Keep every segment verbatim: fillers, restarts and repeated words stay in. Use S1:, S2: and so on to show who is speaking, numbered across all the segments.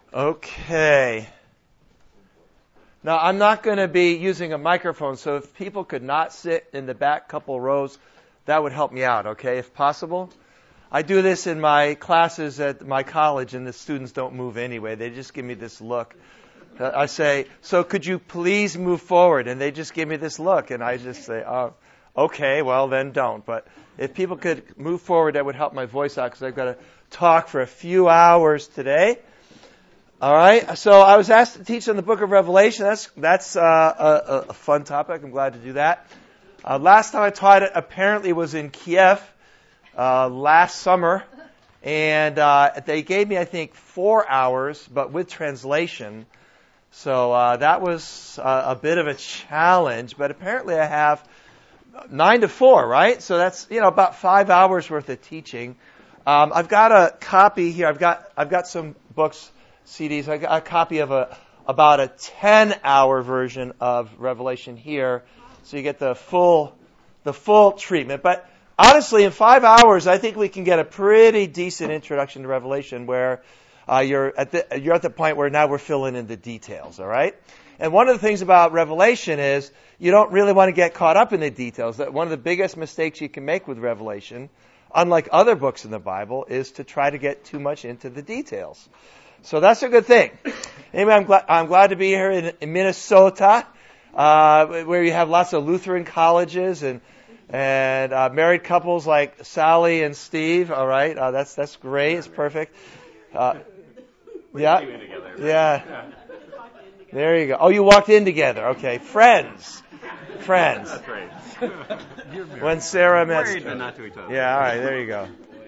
S1: Okay. Now, I'm not going to be using a microphone, so if people could not sit in the back couple rows, that would help me out, okay, if possible. I do this in my classes at my college, and the students don't move anyway. They just give me this look. Uh, I say, so could you please move forward? And they just give me this look, and I just say, oh, okay, well, then don't. But if people could move forward, that would help my voice out, because I've got to talk for a few hours today. All right, so I was asked to teach on the book of Revelation. That's that's uh, a, a fun topic. I'm glad to do that. Uh, last time I taught it apparently was in Kiev uh, last summer, and uh, they gave me, I think, four hours, but with translation. So uh, that was uh, a bit of a challenge, but apparently I have nine to four, right? So that's, you know, about five hours worth of teaching. Um, I've got a copy here. I've got I've got some books. C Ds. I got a copy of a about a ten-hour version of Revelation here, so you get the full the full treatment. But honestly, in five hours, I think we can get a pretty decent introduction to Revelation, where uh, you're at the you're at the point where now we're filling in the details. All right. And one of the things about Revelation is you don't really want to get caught up in the details. That one of the biggest mistakes you can make with Revelation, unlike other books in the Bible, is to try to get too much into the details. So that's a good thing. Anyway, I'm glad, I'm glad to be here in, in Minnesota, uh, where you have lots of Lutheran colleges and and uh, married couples like Sally and Steve. All right, uh, that's that's great. It's perfect. Uh, yeah, yeah. There you go. Oh, you walked in together. Okay, friends, friends.
S2: That's right.
S1: When Sarah met.
S2: Married, but not to each other.
S1: Yeah. All right. There you go.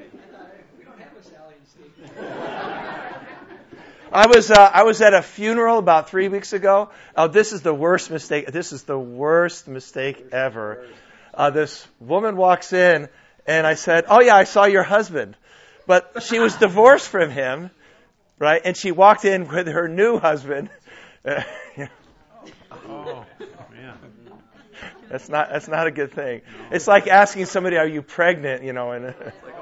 S1: I was uh, I was at a funeral about three weeks ago. Oh, this is the worst mistake. This is the worst mistake ever. Uh, this woman walks in, and I said, "Oh yeah, I saw your husband," but she was divorced from him, right? And she walked in with her new husband.
S2: Oh, yeah.
S1: That's not that's not a good thing. It's like asking somebody, "Are you pregnant?" You know, and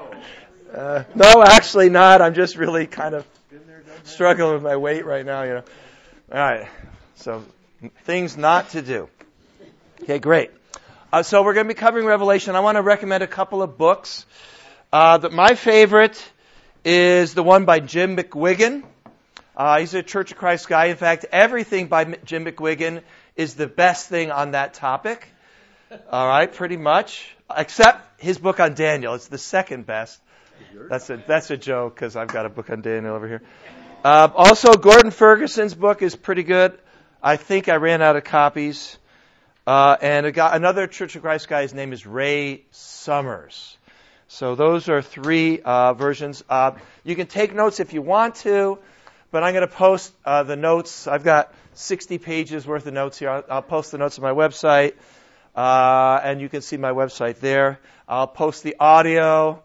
S1: uh, no, actually not. I'm just really kind of struggling with my weight right now, you know. All right. So, things not to do. Okay, great. Uh, so we're going to be covering Revelation. I want to recommend a couple of books. Uh, the, my favorite is the one by Jim McGuigan. Uh, he's a Church of Christ guy. In fact, everything by M- Jim McGuigan is the best thing on that topic. All right, pretty much. Except his book on Daniel. It's the second best. That's a that's a joke, because I've got a book on Daniel over here. Uh, also, Gordon Ferguson's book is pretty good. I think I ran out of copies. Uh, and a guy, another Church of Christ guy, his name is Ray Summers. So those are three uh, versions. Uh, you can take notes if you want to, but I'm going to post uh, the notes. I've got sixty pages worth of notes here. I'll, I'll post the notes on my website, uh, and you can see my website there. I'll post the audio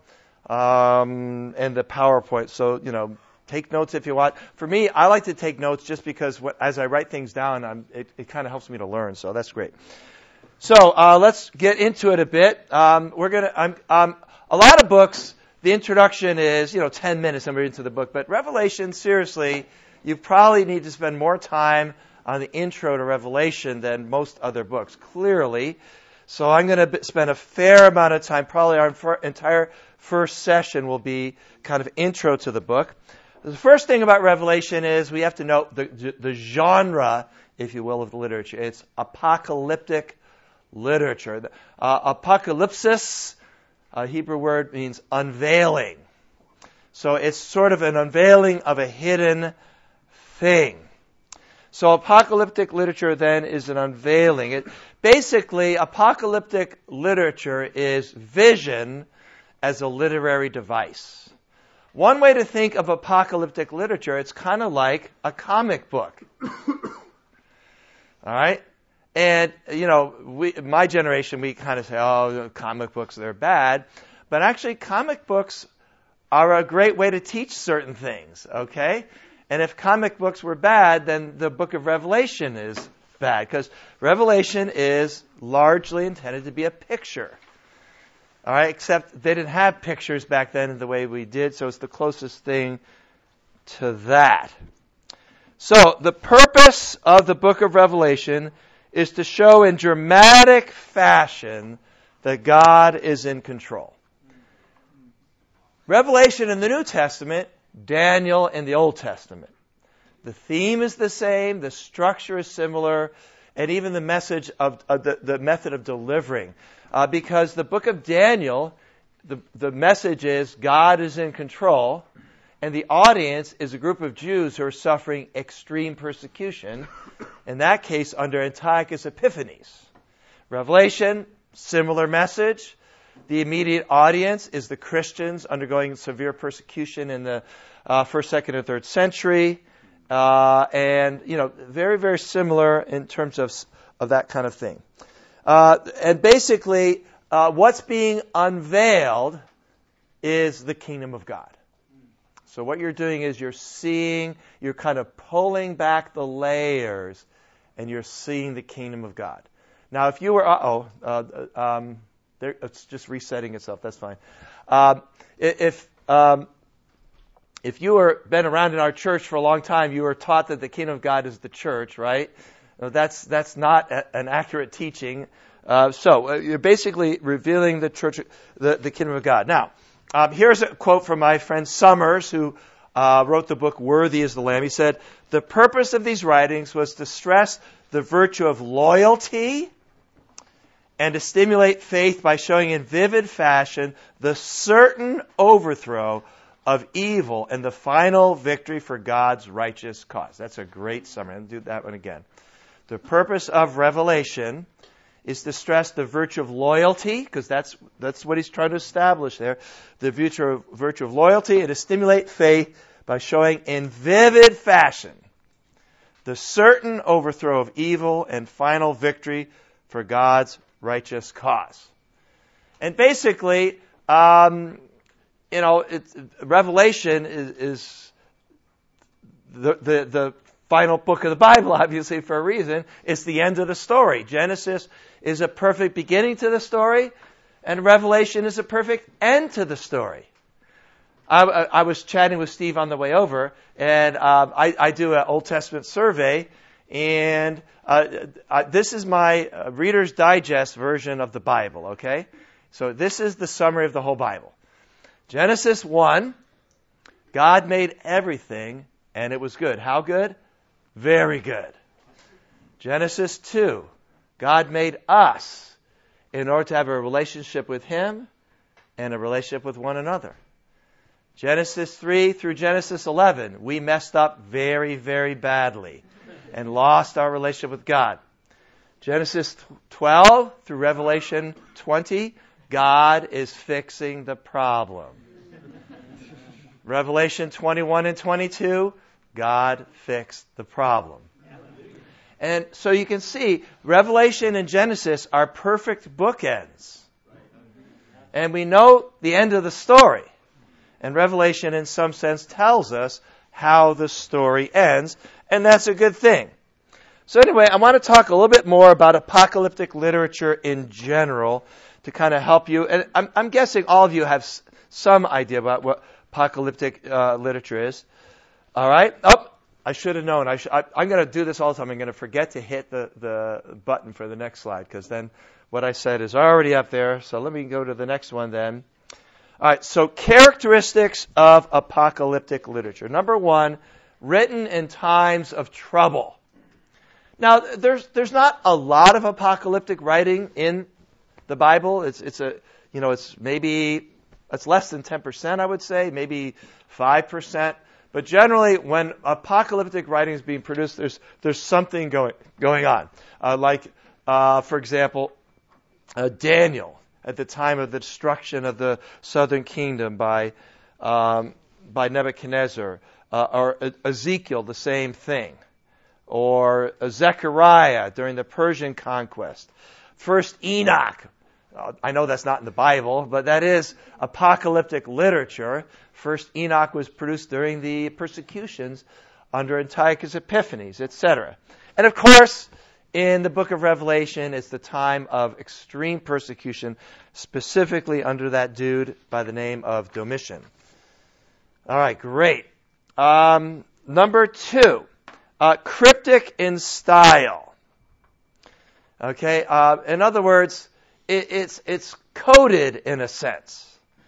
S1: um, and the PowerPoint. So, you know, take notes if you want. For me, I like to take notes just because what, as I write things down, I'm, it, it kind of helps me to learn. So that's great. So uh, let's get into it a bit. Um, we're gonna. I'm, um, a lot of books, the introduction is, you know, ten minutes and we're into the book. But Revelation, seriously, you probably need to spend more time on the intro to Revelation than most other books, clearly. So I'm going to spend a fair amount of time. Probably our f- entire first session will be kind of intro to the book. The first thing about Revelation is we have to note the, the genre, if you will, of the literature. It's apocalyptic literature. Uh, apocalypsis, a Hebrew word, means unveiling. So it's sort of an unveiling of a hidden thing. So apocalyptic literature then is an unveiling. It, basically, apocalyptic literature is vision as a literary device. One way to think of apocalyptic literature, it's kind of like a comic book. All right? And, you know, we, my generation, we kind of say, oh, comic books, they're bad. But actually, comic books are a great way to teach certain things, okay? And if comic books were bad, then the book of Revelation is bad, because Revelation is largely intended to be a picture. All right, except they didn't have pictures back then in the way we did, so it's the closest thing to that. So, the purpose of the book of Revelation is to show in dramatic fashion that God is in control. Revelation in the New Testament, Daniel in the Old Testament. The theme is the same, the structure is similar, and even the message of, of the, the method of delivering. Uh, because the book of Daniel, the, the message is God is in control, and the audience is a group of Jews who are suffering extreme persecution, in that case under Antiochus Epiphanes. Revelation, similar message. The immediate audience is the Christians undergoing severe persecution in the uh, first, second, and third century. Uh, and, you know, very, very similar in terms of, of that kind of thing. Uh, and basically, uh, what's being unveiled is the kingdom of God. So what you're doing is you're seeing, you're kind of pulling back the layers, and you're seeing the kingdom of God. Now, if you were, uh-oh, uh, um, there, it's just resetting itself, that's fine. Um, if... Um, If you were been around in our church for a long time, you were taught that the kingdom of God is the church, right? No, that's that's not a, an accurate teaching. Uh, so uh, you're basically revealing the church, the, the kingdom of God. Now, um, here's a quote from my friend Summers, who uh, wrote the book "Worthy is the Lamb." He said, "The purpose of these writings was to stress the virtue of loyalty and to stimulate faith by showing in vivid fashion the certain overthrow of evil and the final victory for God's righteous cause." That's a great summary. I'll do that one again. The purpose of Revelation is to stress the virtue of loyalty, because that's that's what he's trying to establish there. The virtue of, virtue of loyalty, and to stimulate faith by showing in vivid fashion the certain overthrow of evil and final victory for God's righteous cause. And basically, um, You know, it's, Revelation is, is the, the the final book of the Bible, obviously, for a reason. It's the end of the story. Genesis is a perfect beginning to the story, and Revelation is a perfect end to the story. I, I, I was chatting with Steve on the way over, and um, I, I do an Old Testament survey, and uh, uh, this is my uh, Reader's Digest version of the Bible, okay? So this is the summary of the whole Bible. Genesis one, God made everything, and it was good. How good? Very good. Genesis two, God made us in order to have a relationship with Him and a relationship with one another. Genesis three through Genesis eleven, we messed up very, very badly and lost our relationship with God. Genesis twelve through Revelation twenty, God is fixing the problem. Revelation twenty-one and twenty-two, God fixed the problem. And so you can see, Revelation and Genesis are perfect bookends. And we know the end of the story. And Revelation, in some sense, tells us how the story ends. And that's a good thing. So anyway, I want to talk a little bit more about apocalyptic literature in general, to kind of help you. And I'm, I'm guessing all of you have s- some idea about what apocalyptic uh, literature is. All right? Oh, I should have known. I sh- I, I'm going to do this all the time. I'm going to forget to hit the, the button for the next slide, because then what I said is already up there. So let me go to the next one then. All right, so characteristics of apocalyptic literature. Number one, written in times of trouble. Now, there's there's not a lot of apocalyptic writing in the Bible. It's it's a you know it's maybe it's less than ten percent, I would say, maybe five percent. But generally, when apocalyptic writing is being produced, there's there's something going going on. Uh, like, uh, for example, uh, Daniel at the time of the destruction of the southern kingdom by um, by Nebuchadnezzar, uh, or Ezekiel, the same thing, or Zechariah during the Persian conquest. First Enoch. I know that's not in the Bible, but that is apocalyptic literature. First Enoch was produced during the persecutions under Antiochus Epiphanes, et cetera. And of course, in the book of Revelation, it's the time of extreme persecution, specifically under that dude by the name of Domitian. All right, great. Um, number two, uh, cryptic in style. Okay, uh, in other words, it, it's it's coded in a sense.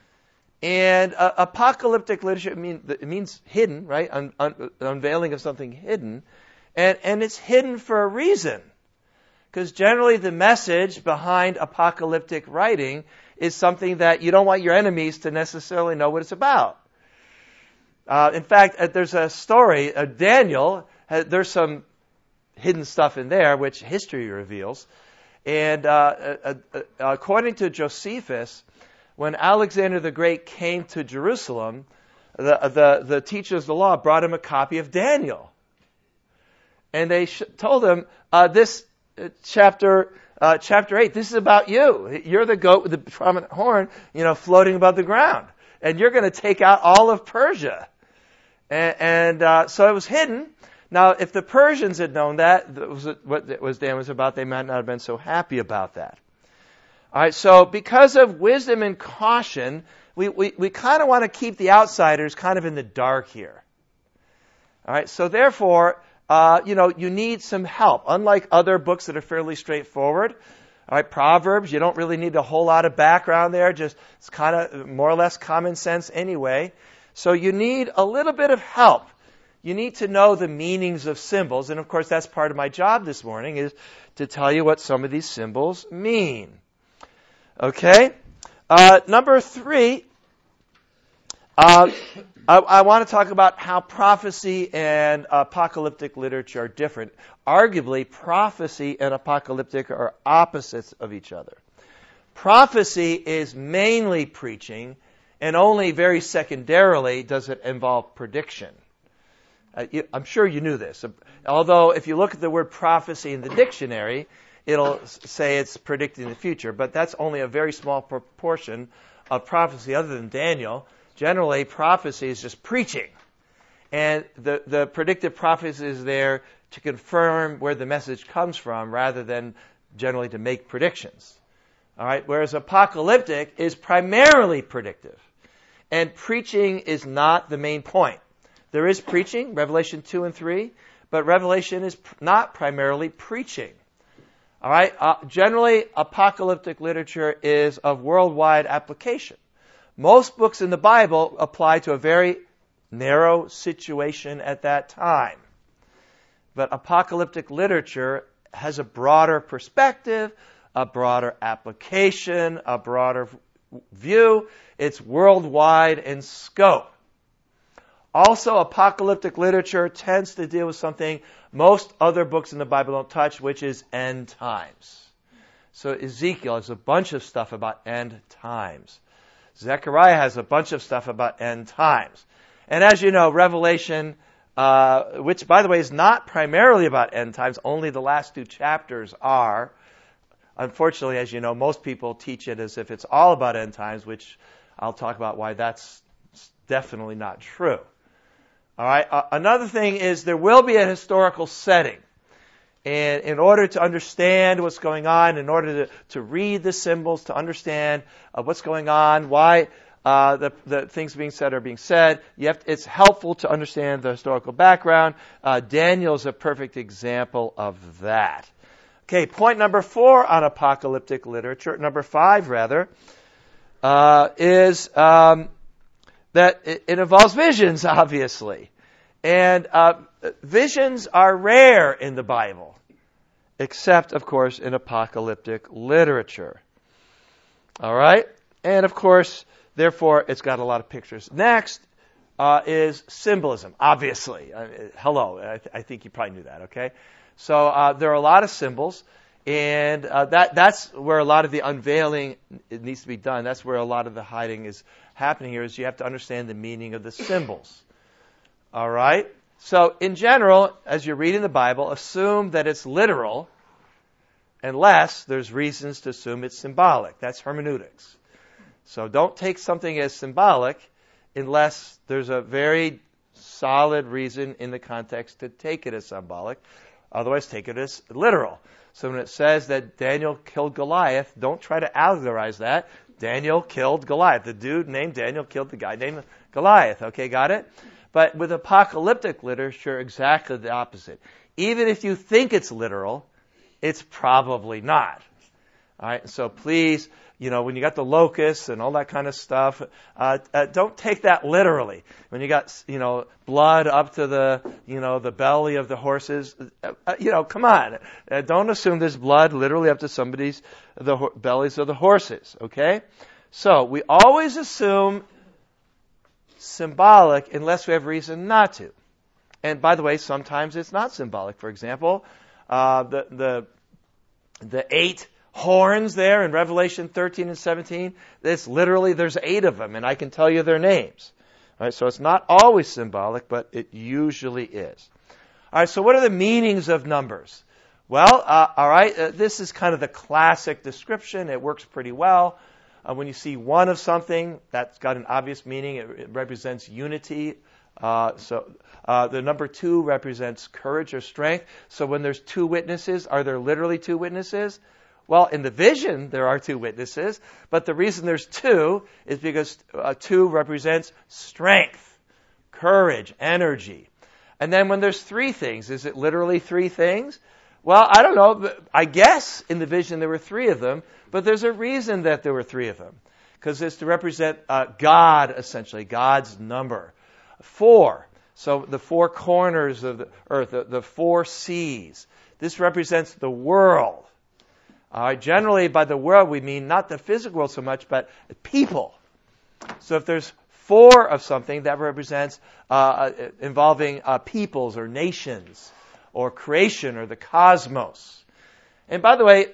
S1: And uh, apocalyptic literature mean, it means hidden, right? Un, un, unveiling of something hidden, and and it's hidden for a reason, because generally the message behind apocalyptic writing is something that you don't want your enemies to necessarily know what it's about. Uh, in fact, uh, there's a story, uh, Daniel, uh, there's some hidden stuff in there, which history reveals. And uh, uh, uh, according to Josephus, when Alexander the Great came to Jerusalem, the, the, the teachers of the law brought him a copy of Daniel. And they sh- told him, uh, this uh, chapter... Uh, chapter eight, this is about you. You're the goat with the prominent horn, you know, floating above the ground. And you're going to take out all of Persia. And, and uh, so it was hidden. Now, if the Persians had known that, that was what it was Dan was about, they might not have been so happy about that. All right, so because of wisdom and caution, we, we, we kind of want to keep the outsiders kind of in the dark here. All right, so therefore... Uh, you know, you need some help. Unlike other books that are fairly straightforward, all right, Proverbs, you don't really need a whole lot of background there. Just it's kind of more or less common sense anyway. So you need a little bit of help. You need to know the meanings of symbols, and of course, that's part of my job this morning is to tell you what some of these symbols mean. Okay, uh, number three. Uh, I, I want to talk about how prophecy and apocalyptic literature are different. Arguably, prophecy and apocalyptic are opposites of each other. Prophecy is mainly preaching, and only very secondarily does it involve prediction. Uh, you, I'm sure you knew this. Although, if you look at the word prophecy in the dictionary, it'll say it's predicting the future, but that's only a very small proportion of prophecy other than Daniel. Generally, prophecy is just preaching. And the, the predictive prophecy is there to confirm where the message comes from rather than generally to make predictions. All right. Whereas apocalyptic is primarily predictive. And preaching is not the main point. There is preaching, Revelation two and three, but Revelation is not primarily preaching. All right. Uh, generally, apocalyptic literature is of worldwide application. Most books in the Bible apply to a very narrow situation at that time. But apocalyptic literature has a broader perspective, a broader application, a broader view. It's worldwide in scope. Also, apocalyptic literature tends to deal with something most other books in the Bible don't touch, which is end times. So Ezekiel has a bunch of stuff about end times. Zechariah has a bunch of stuff about end times. And as you know, Revelation, uh, which, by the way, is not primarily about end times, only the last two chapters are. Unfortunately, as you know, most people teach it as if it's all about end times, which I'll talk about why that's definitely not true. All right. Uh, another thing is there will be a historical setting. And in order to understand what's going on, in order to, to read the symbols, to understand uh, what's going on, why uh, the, the things being said are being said, you have to, it's helpful to understand the historical background. Uh, Daniel is a perfect example of that. Okay, point number four on apocalyptic literature, number five rather, uh, is um, that it, it involves visions, obviously. And uh, visions are rare in the Bible, except, of course, in apocalyptic literature. All right? And, of course, therefore, it's got a lot of pictures. Next uh, is symbolism, obviously. Uh, hello, I, th- I think you probably knew that, okay? So uh, there are a lot of symbols, and uh, that that's where a lot of the unveiling it needs to be done. That's where a lot of the hiding is happening here, is you have to understand the meaning of the symbols. All right? So, in general, as you're reading the Bible, assume that it's literal unless there's reasons to assume it's symbolic. That's hermeneutics. So, don't take something as symbolic unless there's a very solid reason in the context to take it as symbolic. Otherwise, take it as literal. So, when it says that Daniel killed Goliath, don't try to allegorize that. Daniel killed Goliath. The dude named Daniel killed the guy named Goliath. Okay, got it? But with apocalyptic literature, exactly the opposite. Even if you think it's literal, it's probably not. All right, so please, you know, when you got the locusts and all that kind of stuff, uh, uh, don't take that literally. When you got, you know, blood up to the, you know, the belly of the horses, uh, uh, you know, come on. Uh, don't assume there's blood literally up to somebody's, the ho- bellies of the horses, okay? So, we always assume symbolic unless we have reason not to. And by the way, sometimes it's not symbolic. For example, uh, the, the, the eight horns there in Revelation thirteen and seventeen, it's literally, there's eight of them, and I can tell you their names. All right, so it's not always symbolic, but it usually is. All right, so what are the meanings of numbers? Well, uh, all right, uh, this is kind of the classic description. It works pretty well. Uh, when you see one of something, that's got an obvious meaning. It, it represents unity. Uh, so uh, the number two represents courage or strength. So when there's two witnesses, are there literally two witnesses? Well, in the vision, there are two witnesses, but the reason there's two is because uh, two represents strength, courage, energy. And then when there's three things, is it literally three things? Well, I don't know. I guess in the vision there were three of them, but there's a reason that there were three of them, because it's to represent uh, God, essentially, God's number. Four, so the four corners of the earth, the, the four seas. This represents the world. Uh, generally, by the world, we mean not the physical world so much, but people. So if there's four of something, that represents uh, involving uh, peoples or nations or creation or the cosmos. And by the way,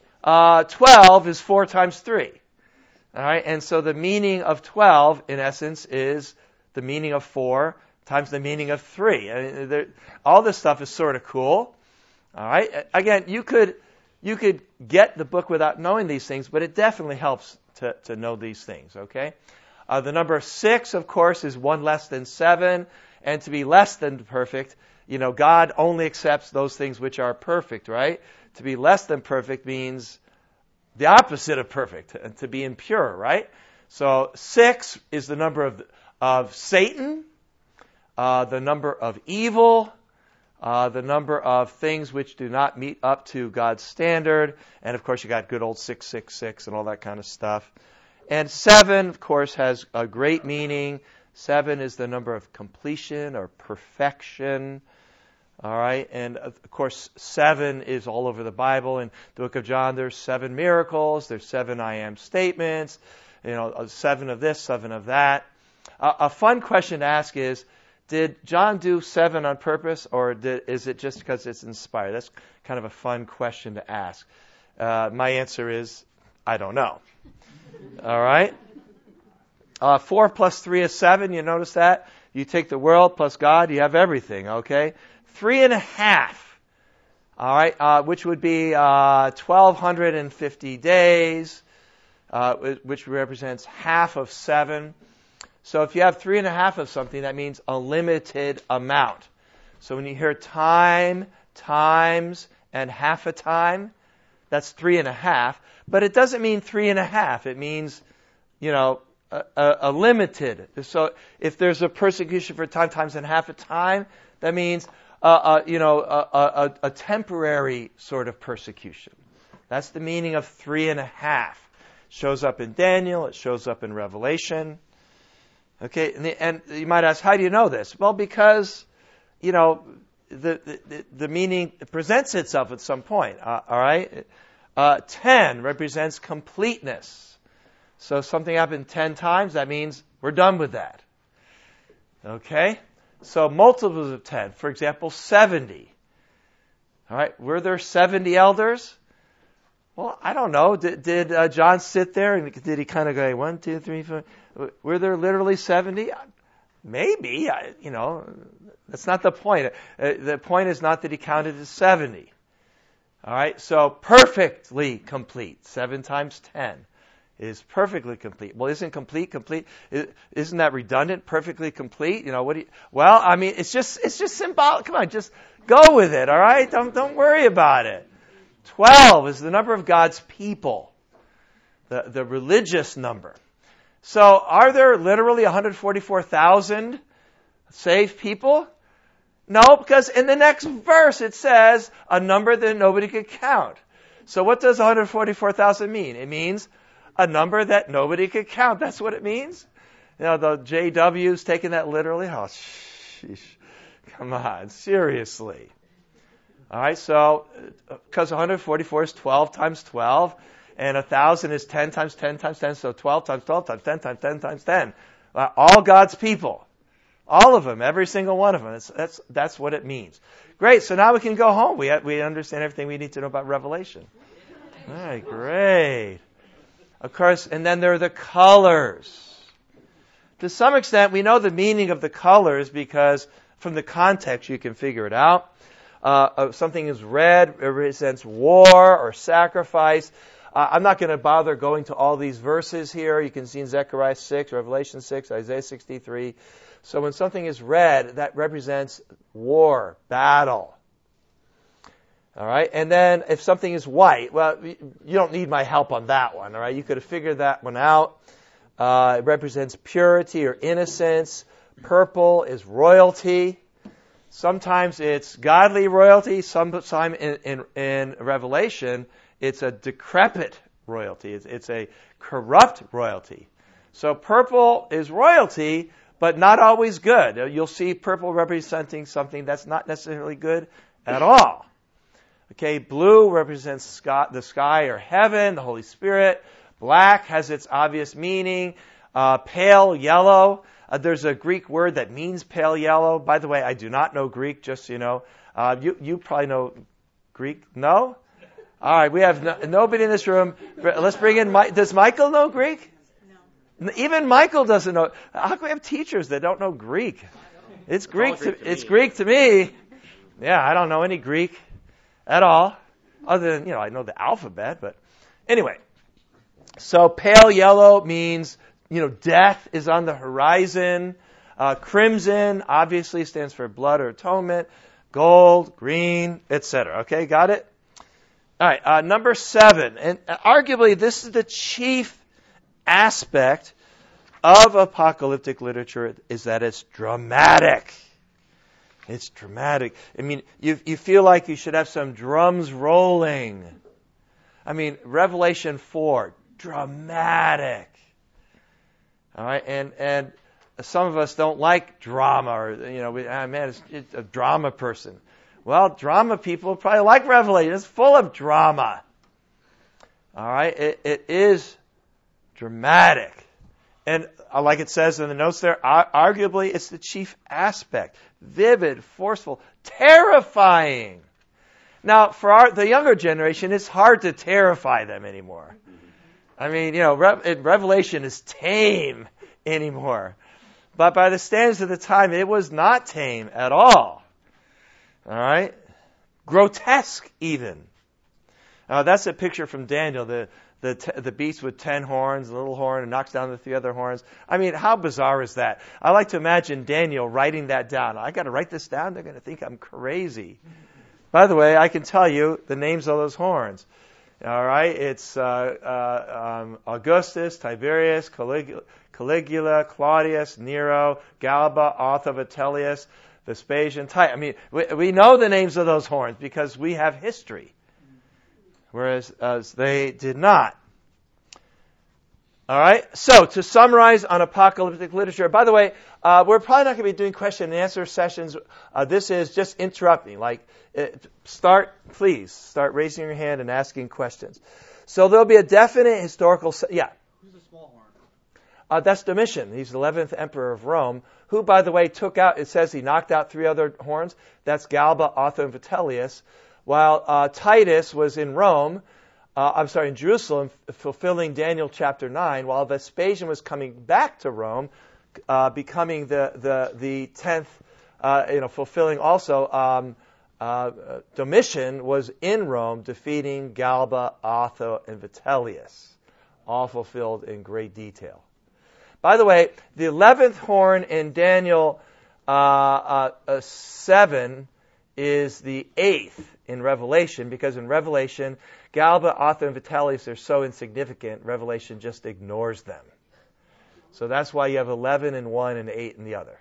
S1: uh, twelve is four times three. All right, and so the meaning of twelve, in essence, is the meaning of four times the meaning of three. I mean, there, all this stuff is sort of cool. All right, again, you could... You could get the book without knowing these things, but it definitely helps to, to know these things, okay? Uh, the number six, of course, is one less than seven, and to be less than perfect, you know, God only accepts those things which are perfect, right? To be less than perfect means the opposite of perfect, and to be impure, right? So six is the number of, of Satan, uh, the number of evil, Uh, the number of things which do not meet up to God's standard. And, of course, you got good old six six six and all that kind of stuff. And seven, of course, has a great meaning. Seven is the number of completion or perfection. All right. And, of course, seven is all over the Bible. In the book of John, there's seven miracles. There's seven I am statements. You know, seven of this, seven of that. Uh, a fun question to ask is, did John do seven on purpose, or did, is it just because it's inspired? That's kind of a fun question to ask. Uh, my answer is, I don't know. All right? Uh, four plus three is seven. You notice that? You take the world plus God, you have everything, okay? Three and a half, all right, uh, which would be uh, twelve fifty days, uh, which represents half of seven. So if you have three and a half of something, that means a limited amount. So when you hear time, times, and half a time, that's three and a half. But it doesn't mean three and a half. It means, you know, a, a, a limited. So if there's a persecution for time, times, and half a time, that means, uh, uh, you know, a, a, a temporary sort of persecution. That's the meaning of three and a half. It shows up in Daniel. It shows up in Revelation. Okay, and, the, and you might ask, how do you know this? Well, because, you know, the the, the meaning presents itself at some point. Uh, all right, uh, ten represents completeness. So if something happened ten times, that means we're done with that. Okay, so multiples of ten. For example, seventy. All right, were there seventy elders? Well, I don't know. Did, did uh, John sit there and did he kind of go one, two, three, four? Were there literally seventy? Maybe. I, you know, that's not the point. Uh, the point is not that he counted as seventy. All right. So perfectly complete. Seven times ten is perfectly complete. Well, isn't complete complete? Isn't that redundant? Perfectly complete. You know what? Do you, well, I mean, it's just it's just symbolic. Come on, just go with it. All right. Don't don't worry about it. Twelve is the number of God's people, the, the religious number. So are there literally one hundred forty-four thousand Saved people? No, because in the next verse it says a number that nobody could count. So what does one hundred forty-four thousand mean? It means a number that nobody could count. That's what it means. You know, the J W's taking that literally. Oh, sheesh. Come on, seriously. All right, so because one hundred forty-four is twelve times twelve, and one thousand is ten times ten times ten, so twelve times twelve times ten times ten times ten. Uh, all God's people. All of them, every single one of them. That's, that's, that's what it means. Great, so now we can go home. We, have, we understand everything we need to know about Revelation. All right, great. Of course, and then there are the colors. To some extent, we know the meaning of the colors because from the context you can figure it out. Uh, something is red, it represents war or sacrifice. Uh, I'm not going to bother going to all these verses here. You can see in Zechariah six, Revelation six, Isaiah sixty-three. So when something is red, that represents war, battle. All right, and then if something is white, well, you don't need my help on that one. All right, you could have figured that one out. Uh, it represents purity or innocence. Purple is royalty. Sometimes it's godly royalty. Sometimes in, in, in Revelation, it's a decrepit royalty. It's, it's a corrupt royalty. So purple is royalty, but not always good. You'll see purple representing something that's not necessarily good at all. Okay, blue represents sky, the sky or heaven, the Holy Spirit. Black has its obvious meaning. Uh, pale yellow. Uh, there's a Greek word that means pale yellow. By the way, I do not know Greek, just so you know. Uh, you, you probably know Greek. No? All right, we have no, nobody in this room. Let's bring in Mike. Does Michael know Greek? No. Even Michael doesn't know. How can we have teachers that don't know Greek? It's Greek. To, Greek to it's me. Greek to me. Yeah, I don't know any Greek at all, other than, you know, I know the alphabet. But anyway, so pale yellow means, you know, death is on the horizon. Uh, crimson obviously stands for blood or atonement. Gold, green, et cetera. Okay, got it? All right, uh, number seven, and arguably this is the chief aspect of apocalyptic literature, is that it's dramatic. It's dramatic. I mean, you you feel like you should have some drums rolling. I mean, Revelation four, dramatic. All right, and and some of us don't like drama, or you know, we, ah, man, it's, it's a drama person. Well, drama people probably like Revelation. It's full of drama. All right, it, it is dramatic, and like it says in the notes there, arguably it's the chief aspect. Vivid, forceful, terrifying. Now, for our, the younger generation, it's hard to terrify them anymore. I mean, you know, Re- Revelation is tame anymore. But by the standards of the time, it was not tame at all. All right? Grotesque, even. Uh, that's a picture from Daniel, the the t- the beast with ten horns, a little horn, and knocks down the three other horns. I mean, how bizarre is that? I like to imagine Daniel writing that down. I got to write this down? They're going to think I'm crazy. By the way, I can tell you the names of those horns. All right? It's uh, uh, um, Augustus, Tiberius, Caligula, Caligula, Claudius, Nero, Galba, Otho, Vitellius, Vespasian, Titus. I mean, we, we know the names of those horns because we have history, whereas as they did not. All right. So to summarize on apocalyptic literature, by the way, uh, we're probably not going to be doing question and answer sessions. Uh, this is just interrupting. Like, it, start, please start raising your hand and asking questions. So there'll be a definite historical. Se- yeah.
S2: Who's the small horn?
S1: Uh, that's Domitian. He's the eleventh emperor of Rome, who, by the way, took out. It says he knocked out three other horns. That's Galba, Otho, and Vitellius. While uh, Titus was in Rome, uh, I'm sorry, in Jerusalem, f- fulfilling Daniel chapter nine, while Vespasian was coming back to Rome, uh, becoming the the the tenth, uh, you know, fulfilling also. Um, uh, Domitian was in Rome, defeating Galba, Otho, and Vitellius, all fulfilled in great detail. By the way, the eleventh horn in Daniel uh, uh, uh, seven is the eighth in Revelation, because in Revelation, Galba, Otho, and Vitellius are so insignificant, Revelation just ignores them. So that's why you have eleven in one and eight in the other.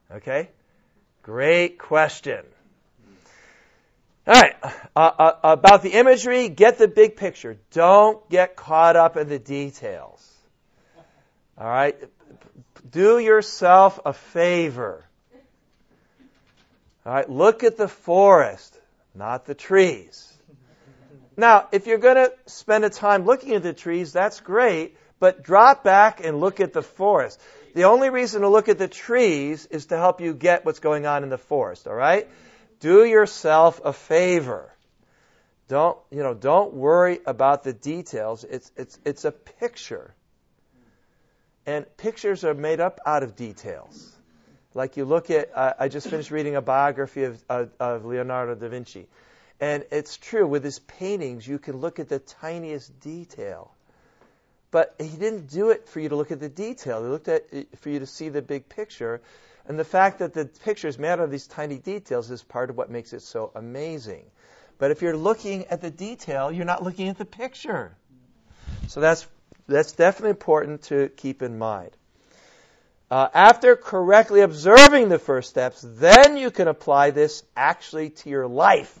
S1: Okay? Great question. All right. Uh, uh, about the imagery, get the big picture. Don't get caught up in the details. All right? Do yourself a favor. All right? Look at the forest, not the trees. Now, if you're going to spend a time looking at the trees, that's great, but drop back and look at the forest. The only reason to look at the trees is to help you get what's going on in the forest, all right? Do yourself a favor. Don't, you know, don't worry about the details. It's it's it's a picture. And pictures are made up out of details. Like you look at, uh, I just finished reading a biography of, of, of Leonardo da Vinci. And it's true, with his paintings, you can look at the tiniest detail. But he didn't do it for you to look at the detail. He looked at it for you to see the big picture. And the fact that the picture is made out of these tiny details is part of what makes it so amazing. But if you're looking at the detail, you're not looking at the picture. So that's that's definitely important to keep in mind. Uh, after correctly observing the first steps, then you can apply this actually to your life,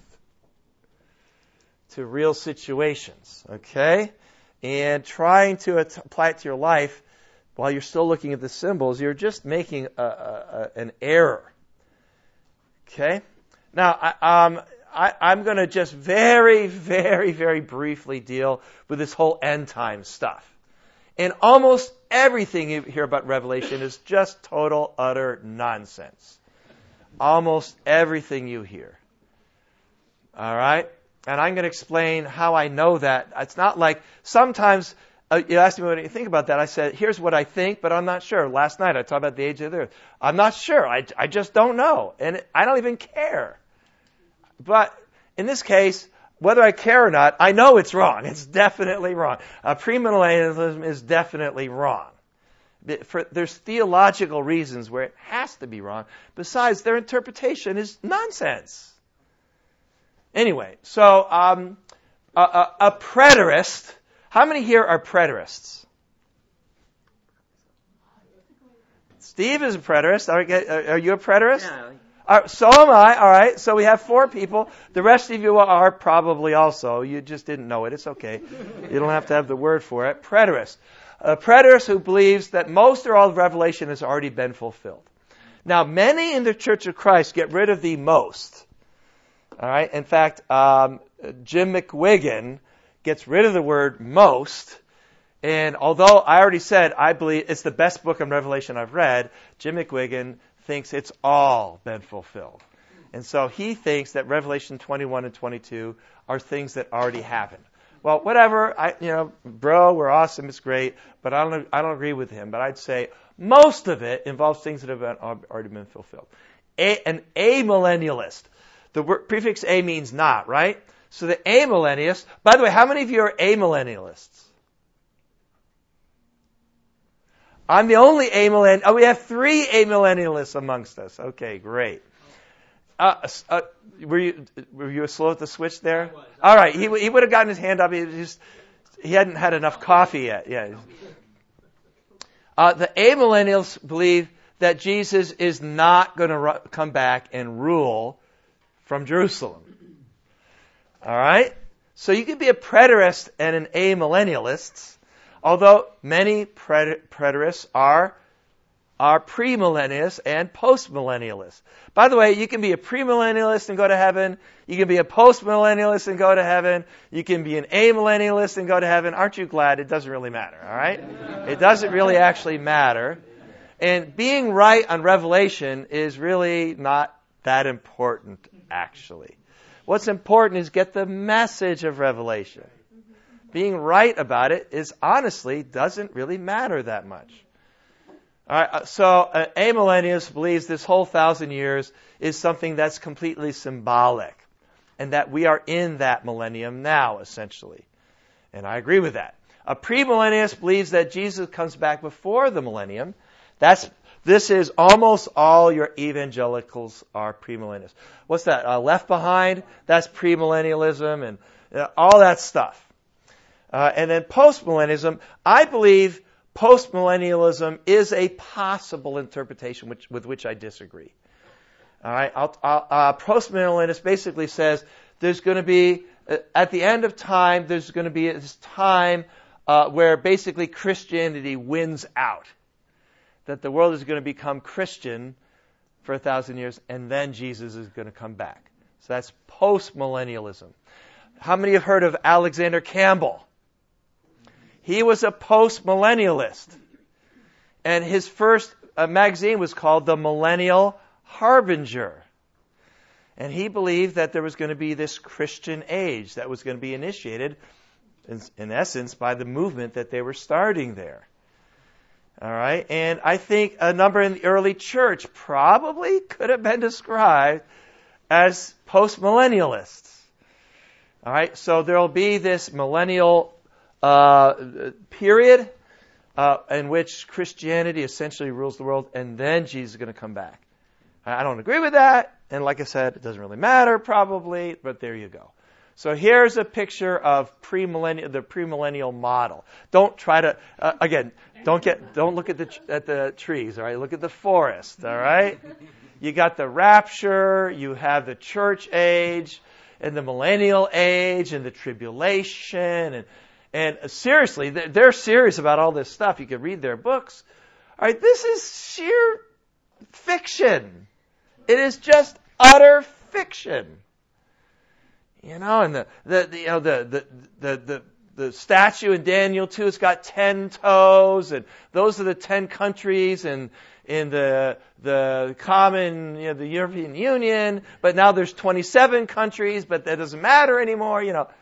S1: to real situations, okay? And trying to at- apply it to your life while you're still looking at the symbols, you're just making a, a, a, an error, okay? Now, I, um, I, I'm going to just very, very, very briefly deal with this whole end time stuff. And almost everything you hear about Revelation is just total, utter nonsense. Almost everything you hear. All right? And I'm going to explain how I know that. It's not like sometimes uh, you asked me what do you think about that. I said, here's what I think, but I'm not sure. Last night I talked about the age of the earth. I'm not sure. I, I just don't know. And I don't even care. But in this case, whether I care or not, I know it's wrong. It's definitely wrong. Uh, premillennialism is definitely wrong. For, there's theological reasons where it has to be wrong. Besides, their interpretation is nonsense. Anyway, so um, a, a, a preterist. How many here are preterists? Steve is a preterist. Are, are you a preterist?
S2: Yeah.
S1: Uh, so am I. All right. So we have four people. The rest of you are probably also. You just didn't know it. It's okay. You don't have to have the word for it. Preterist. A preterist who believes that most or all of Revelation has already been fulfilled. Now, many in the Church of Christ get rid of the most. All right. In fact, um, Jim McWigan gets rid of the word most. And although I already said I believe it's the best book on Revelation I've read, Jim McWigan thinks it's all been fulfilled. And so he thinks that Revelation twenty-one and twenty-two are things that already happened. Well, whatever, I, you know, bro, we're awesome, it's great, but I don't, I don't agree with him. But I'd say most of it involves things that have been, already been fulfilled. A, an amillennialist. The word, prefix a means not, right? So the amillennialist, by the way, how many of you are amillennialists? I'm the only amillennialist. Oh, we have three amillennialists amongst us. Okay, great. Uh, uh, were you were you slow at the switch there?
S2: I was.
S1: All right, he he would have gotten his hand up. He just he hadn't had enough coffee yet. Yeah. Uh, the amillennials believe that Jesus is not going to ru- come back and rule from Jerusalem. All right, so you can be a preterist and an amillennialist. Although many preterists are, are premillennialists and postmillennialists. By the way, you can be a premillennialist and go to heaven. You can be a postmillennialist and go to heaven. You can be an amillennialist and go to heaven. Aren't you glad? It doesn't really matter, all right? It doesn't really actually matter. And being right on Revelation is really not that important, actually. What's important is get the message of Revelation. Being right about it is honestly doesn't really matter that much. All right, so uh, amillennialist believes this whole thousand years is something that's completely symbolic, and that we are in that millennium now, essentially. And I agree with that. A premillennialist believes that Jesus comes back before the millennium. That's this is almost all your evangelicals are premillennialists. What's that? Uh, Left Behind? That's premillennialism and uh, all that stuff. Uh, and then postmillennialism, I believe postmillennialism is a possible interpretation which, with which I disagree. All right, I'll, I'll, uh, postmillennialist basically says there's going to be, uh, at the end of time, there's going to be this time uh, where basically Christianity wins out. That the world is going to become Christian for a thousand years, and then Jesus is going to come back. So that's postmillennialism. How many have heard of Alexander Campbell? He was a postmillennialist. And his first uh, magazine was called The Millennial Harbinger. And he believed that there was going to be this Christian age that was going to be initiated, in, in essence, by the movement that they were starting there. All right? And I think a number in the early church probably could have been described as postmillennialists. All right? So there will be this millennial uh, period uh, in which Christianity essentially rules the world, and then Jesus is going to come back. I don't agree with that, and like I said, it doesn't really matter probably, but there you go. So here's a picture of premillennial, the premillennial model. Don't try to, uh, again, don't get, don't look at the at the trees, all right? Look at the forest, all right? You got the rapture, you have the church age, and the millennial age, and the tribulation, and and seriously, they're serious about all this stuff. You can read their books. All right, this is sheer fiction. It is just utter fiction. You know, and the, the, the you know the the the the the statue in Daniel two, it's got ten toes, and those are the ten countries in in the the common, you know, the European Union, but now there's twenty-seven countries, but that doesn't matter anymore, you know.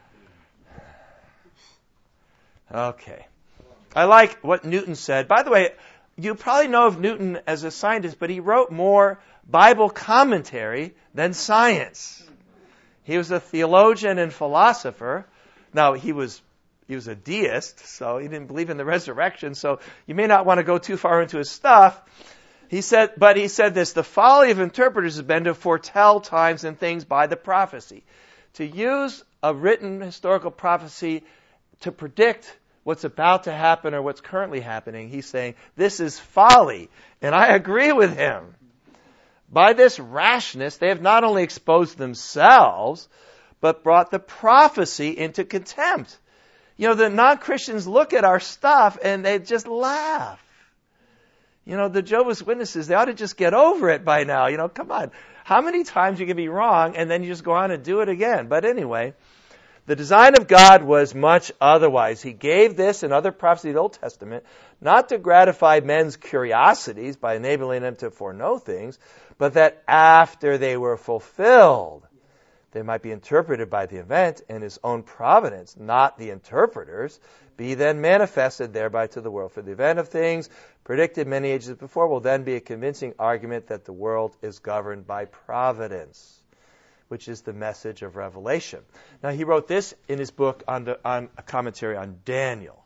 S1: Okay. I like what Newton said. By the way, you probably know of Newton as a scientist, but he wrote more Bible commentary than science. He was a theologian and philosopher. Now, he was he was a deist, so he didn't believe in the resurrection, so you may not want to go too far into his stuff. He said, but he said this, the folly of interpreters has been to foretell times and things by the prophecy. To use a written historical prophecy to predict what's about to happen or what's currently happening, he's saying, this is folly. And I agree with him. By this rashness, they have not only exposed themselves, but brought the prophecy into contempt. You know, the non-Christians look at our stuff and they just laugh. You know, the Jehovah's Witnesses, they ought to just get over it by now. You know, come on. How many times you can be wrong and then you just go on and do it again? But anyway, the design of God was much otherwise. He gave this and other prophecies of the Old Testament not to gratify men's curiosities by enabling them to foreknow things, but that after they were fulfilled, they might be interpreted by the event and his own providence, not the interpreters, be then manifested thereby to the world. For the event of things predicted many ages before will then be a convincing argument that the world is governed by providence, which is the message of Revelation. Now, he wrote this in his book on, the, on a commentary on Daniel.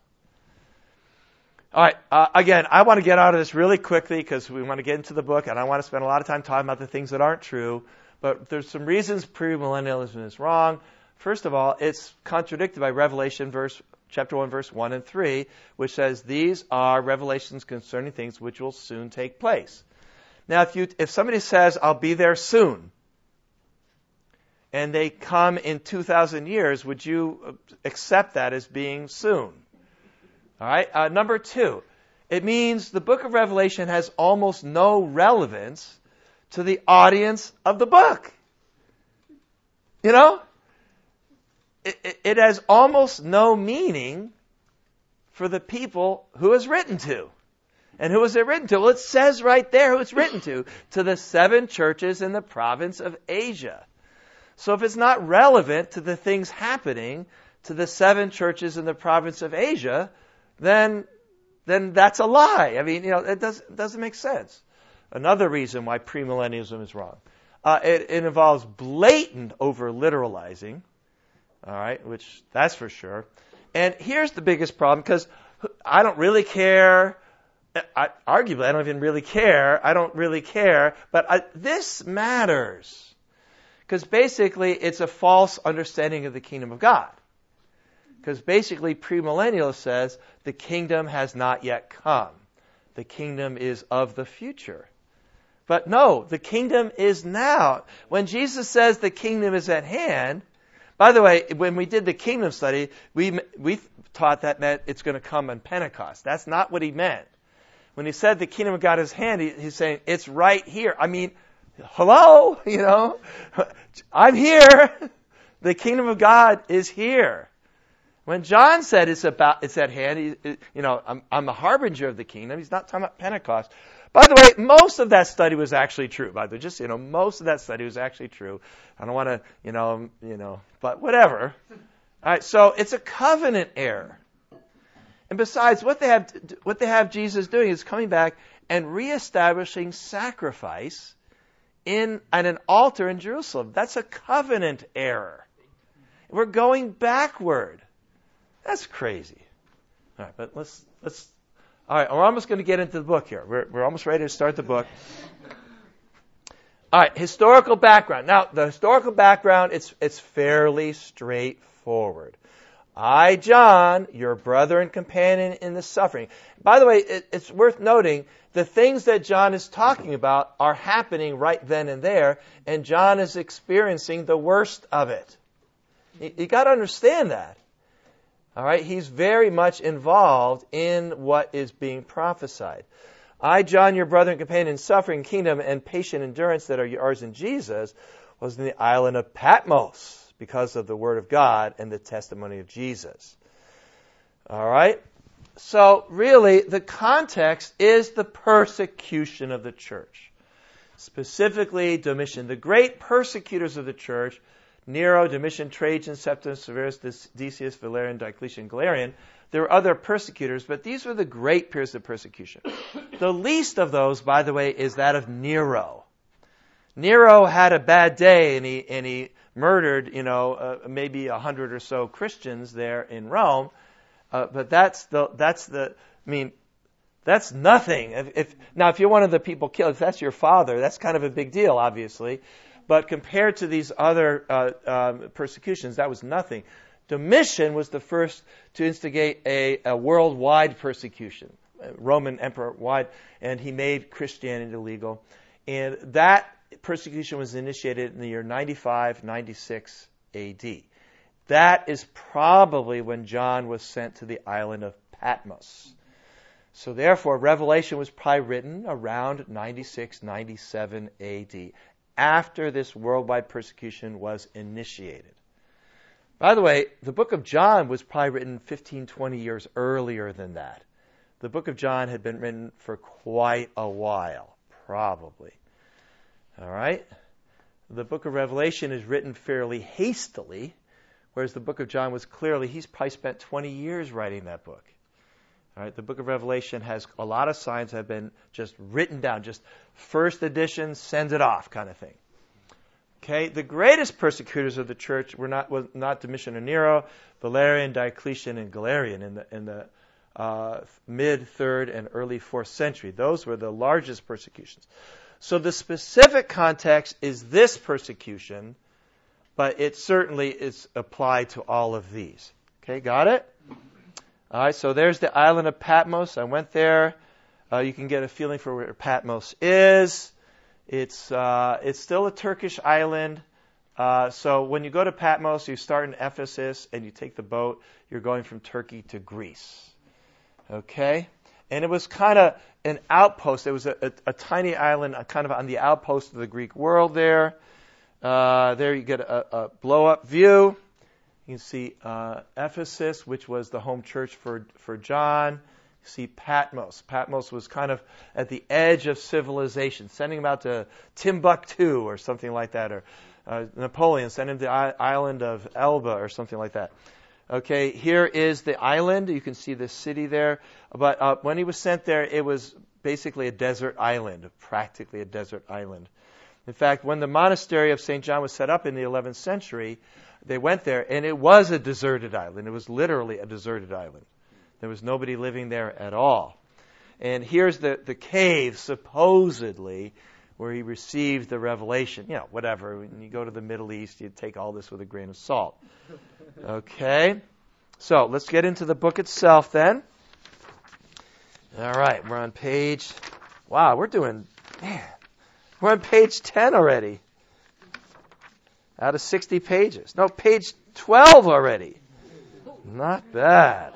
S1: All right, uh, again, I want to get out of this really quickly because we want to get into the book, and I want to spend a lot of time talking about the things that aren't true. But there's some reasons premillennialism is wrong. First of all, it's contradicted by Revelation verse chapter one, verse one and three, which says these are revelations concerning things which will soon take place. Now, if you if somebody says, I'll be there soon, and they come in two thousand years, would you accept that as being soon? All right. Uh, number two, it means the book of Revelation has almost no relevance to the audience of the book. You know? It, it, it has almost no meaning for the people who it's written to. And who is it written to? Well, it says right there who it's written to. To the seven churches in the province of Asia. So if it's not relevant to the things happening to the seven churches in the province of Asia, then then that's a lie. I mean, you know, it, does, it doesn't make sense. Another reason why premillennialism is wrong. Uh, it, it involves blatant over-literalizing, all right, which that's for sure. And here's the biggest problem, because I don't really care. I, arguably, I don't even really care. I don't really care. But I, this matters. Because basically, it's a false understanding of the kingdom of God. Because basically premillennial says the kingdom has not yet come. The kingdom is of the future. But no, the kingdom is now. When Jesus says the kingdom is at hand, by the way, when we did the kingdom study, we we taught that meant it's going to come on Pentecost. That's not what he meant. When he said the kingdom of God is at hand, he, he's saying it's right here. I mean, hello, you know, I'm here. The kingdom of God is here. When John said it's about it's at hand, he, you know, I'm, I'm the harbinger of the kingdom. He's not talking about Pentecost. By the way, most of that study was actually true. By the way, just, you know, most of that study was actually true. I don't want to, you know, you know, but whatever. All right, so it's a covenant error. And besides, what they have, what they have Jesus doing is coming back and reestablishing sacrifice in at an altar in Jerusalem. That's a covenant error. We're going backward. That's crazy. All right, but let's let's. All right, we're almost going to get into the book here. We're we're almost ready to start the book. All right, historical background. Now, the historical background, it's it's fairly straightforward. I, John, your brother and companion in the suffering. By the way, it, it's worth noting the things that John is talking about are happening right then and there, and John is experiencing the worst of it. You, you got to understand that. All right, he's very much involved in what is being prophesied. I, John, your brother and companion in suffering, kingdom, and patient endurance that are yours in Jesus, was in the island of Patmos because of the word of God and the testimony of Jesus. All right, so really the context is the persecution of the church. Specifically, Domitian, the great persecutors of the church, Nero, Domitian, Trajan, Septimus Severus, Decius, Valerian, Diocletian, Galerian. There were other persecutors, but these were the great periods of persecution. The least of those, by the way, is that of Nero. Nero had a bad day, and he and he murdered, you know, uh, maybe a hundred or so Christians there in Rome. Uh, but that's the that's the. I mean, that's nothing. If, if now, if you're one of the people killed, if that's your father, that's kind of a big deal, obviously. But compared to these other uh, um, persecutions, that was nothing. Domitian was the first to instigate a, a worldwide persecution, Roman emperor-wide, and he made Christianity illegal. And that persecution was initiated in the year ninety-five, ninety-six A D. That is probably when John was sent to the island of Patmos. So therefore, Revelation was probably written around ninety-six, ninety-seven A D. After this worldwide persecution was initiated. By the way, the book of John was probably written fifteen, twenty years earlier than that. The book of John had been written for quite a while, probably. All right? The book of Revelation is written fairly hastily, whereas the book of John was clearly, he's probably spent twenty years writing that book. All right, the book of Revelation has a lot of signs that have been just written down, just first edition, send it off kind of thing. Okay, the greatest persecutors of the church were not was not Domitian or Nero, Valerian, Diocletian, and Galerian in the in the uh, mid third and early fourth century. Those were the largest persecutions. So the specific context is this persecution, but it certainly is applied to all of these. Okay, got it? All right, so there's the island of Patmos. I went there. Uh, you can get a feeling for where Patmos is. It's uh, it's still a Turkish island. Uh, so when you go to Patmos, you start in Ephesus and you take the boat. You're going from Turkey to Greece. Okay? And it was kind of an outpost. It was a, a, a tiny island, uh, kind of on the outpost of the Greek world there. Uh, there you get a, a blow-up view. You can see uh, Ephesus, which was the home church for, for John. You see Patmos. Patmos was kind of at the edge of civilization, sending him out to Timbuktu or something like that, or uh, Napoleon sent him to the island of Elba or something like that. Okay, here is the island. You can see the city there. But uh, when he was sent there, it was basically a desert island, practically a desert island. In fact, when the monastery of Saint John was set up in the eleventh century, they went there, and it was a deserted island. It was literally a deserted island. There was nobody living there at all. And here's the, the cave, supposedly, where he received the revelation. You know, whatever. When you go to the Middle East, you take all this with a grain of salt. Okay? So let's get into the book itself then. All right, we're on page, wow, we're doing, man, we're on page ten already. Out of sixty pages. No, page twelve already. Not bad.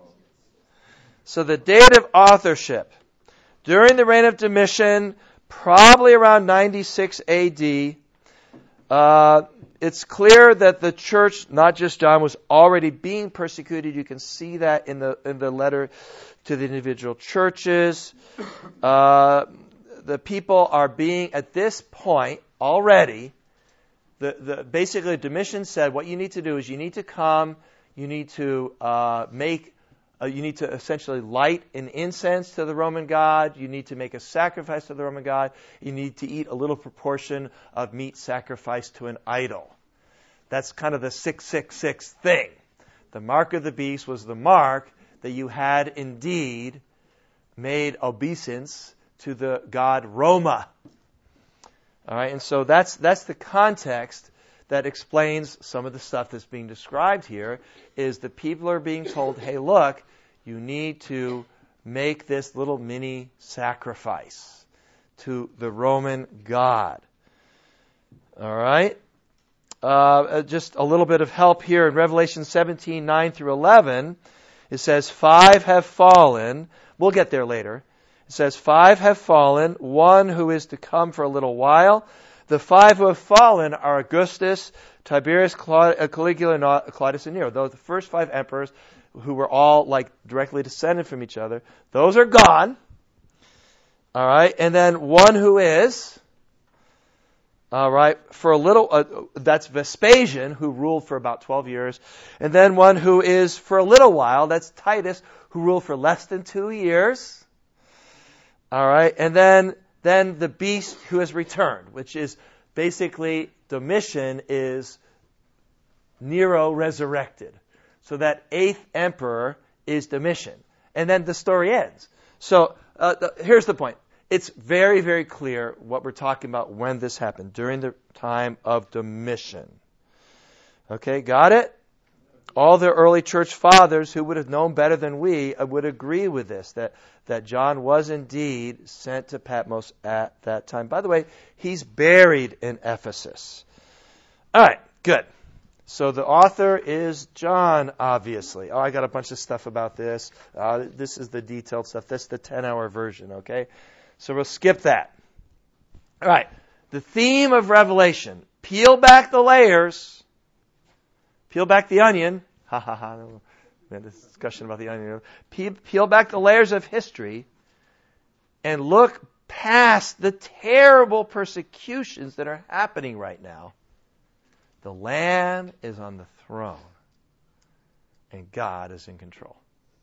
S1: So the date of authorship. During the reign of Domitian, probably around ninety-six A D, uh, it's clear that the church, not just John, was already being persecuted. You can see that in the in the letter to the individual churches. Uh, the people are being, at this point, already, the, the basically Domitian said, what you need to do is you need to come, you need to uh, make, uh, you need to essentially light an incense to the Roman god, you need to make a sacrifice to the Roman god, you need to eat a little proportion of meat sacrificed to an idol. That's kind of the six six six thing. The mark of the beast was the mark that you had indeed made obeisance to the god Roma. All right, and so that's that's the context that explains some of the stuff that's being described here, is the people are being told, hey, look, you need to make this little mini sacrifice to the Roman god. All right? Uh, just a little bit of help here in Revelation seventeen, nine through eleven. It says, five have fallen. We'll get there later. It says, five have fallen, one who is to come for a little while. The five who have fallen are Augustus, Tiberius, Caligula, and Claudius, and Nero. Those the first five emperors who were all like directly descended from each other. Those are gone. All right. And then one who is, all right, for a little, uh, that's Vespasian, who ruled for about twelve years. And then one who is for a little while, that's Titus, who ruled for less than two years. All right. And then, then the beast who has returned, which is basically Domitian is Nero resurrected. So that eighth emperor is Domitian. And then the story ends. So uh, the, here's the point. It's very, very clear what we're talking about when this happened, during the time of Domitian. Okay, got it? All the early church fathers who would have known better than we would agree with this, that, that John was indeed sent to Patmos at that time. By the way, he's buried in Ephesus. All right, good. So the author is John, obviously. Oh, I got a bunch of stuff about this. Uh, this is the detailed stuff. This is the ten-hour version, okay? So we'll skip that. All right. The theme of Revelation. Peel back the layers. Peel back the onion. Ha ha ha. We had this discussion about the onion. Peel, peel back the layers of history and look past the terrible persecutions that are happening right now. The Lamb is on the throne and God is in control.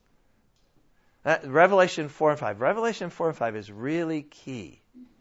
S1: That, Revelation four and five. Revelation four and five is really key.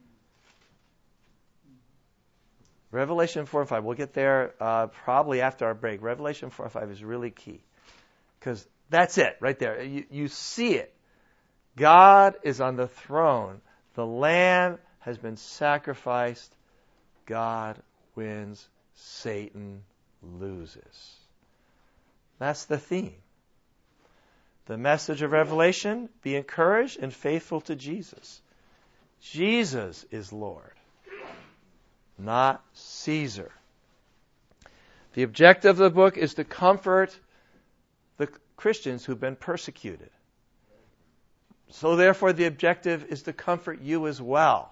S1: Revelation four and five. We'll get there uh, probably after our break. Revelation four and five is really key. Because that's it, right there. You, you see it. God is on the throne. The Lamb has been sacrificed. God wins. Satan loses. That's the theme. The message of Revelation, be encouraged and faithful to Jesus. Jesus is Lord, not Caesar. The objective of the book is to comfort the Christians who've been persecuted. So therefore the objective is to comfort you as well.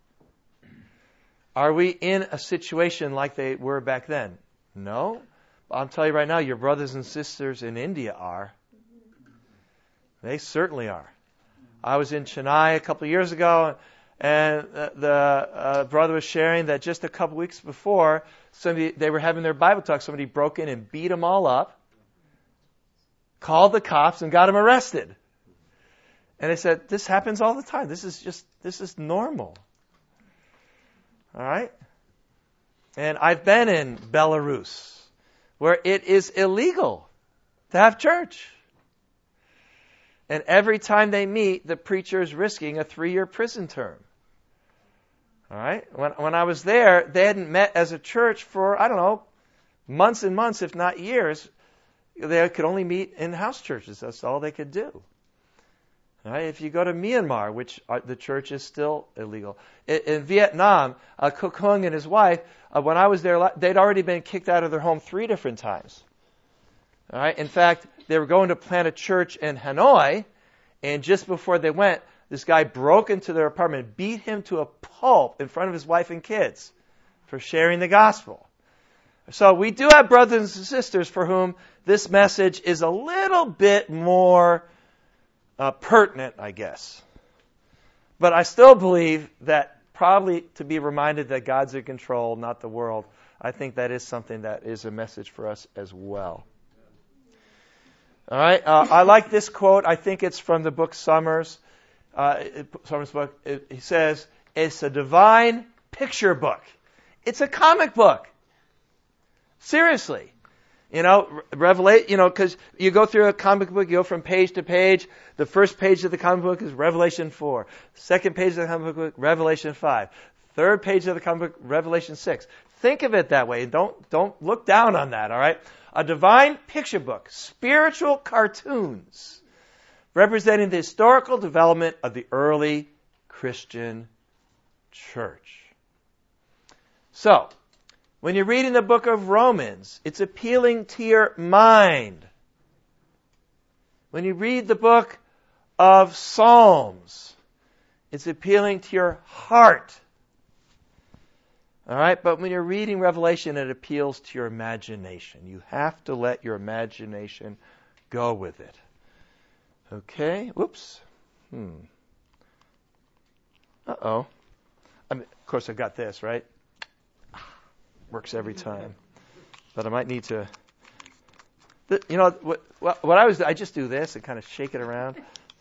S1: Are we in a situation like they were back then? No. I'll tell you right now, your brothers and sisters in India are. They certainly are. I was in Chennai a couple of years ago, and the uh, brother was sharing that just a couple weeks before, somebody they were having their Bible talk. Somebody broke in and beat them all up, called the cops, and got them arrested. And they said, "This happens all the time. This is just this is normal." All right? And I've been in Belarus, where it is illegal to have church. And every time they meet, the preacher is risking a three-year prison term. All right? When, when I was there, they hadn't met as a church for, I don't know, months and months, if not years. they could only meet in house churches. That's all they could do. Right? If you go to Myanmar, which are, the church is still illegal. In, in Vietnam, uh, Kuk Hung and his wife, uh, when I was there, they'd already been kicked out of their home three different times. All right? In fact, they were going to plant a church in Hanoi, and just before they went, this guy broke into their apartment, beat him to a pulp in front of his wife and kids for sharing the gospel. So we do have brothers and sisters for whom this message is a little bit more uh, pertinent, I guess. But I still believe that probably to be reminded that God's in control, not the world, I think that is something that is a message for us as well. All right, uh, I like this quote. I think it's from the book Summers. Uh, Summers' book. It, he says, "It's a divine picture book. It's a comic book." Seriously. You know, Revelation, you know, because you go through a comic book, you go from page to page. The first page of the comic book is Revelation four. Second page of the comic book, Revelation five. Third page of the comic book, Revelation six. Think of it that way. Don't, don't look down on that, all right? A divine picture book, spiritual cartoons representing the historical development of the early Christian church. So, when you're reading the book of Romans, it's appealing to your mind. When you read the book of Psalms, it's appealing to your heart. All right? But when you're reading Revelation, it appeals to your imagination. You have to let your imagination go with it. Okay? Whoops. Hmm. Uh-oh. I mean, of course, I've got this, right? Works every time. But I might need to... You know, what, what I was... I just do this and kind of shake it around.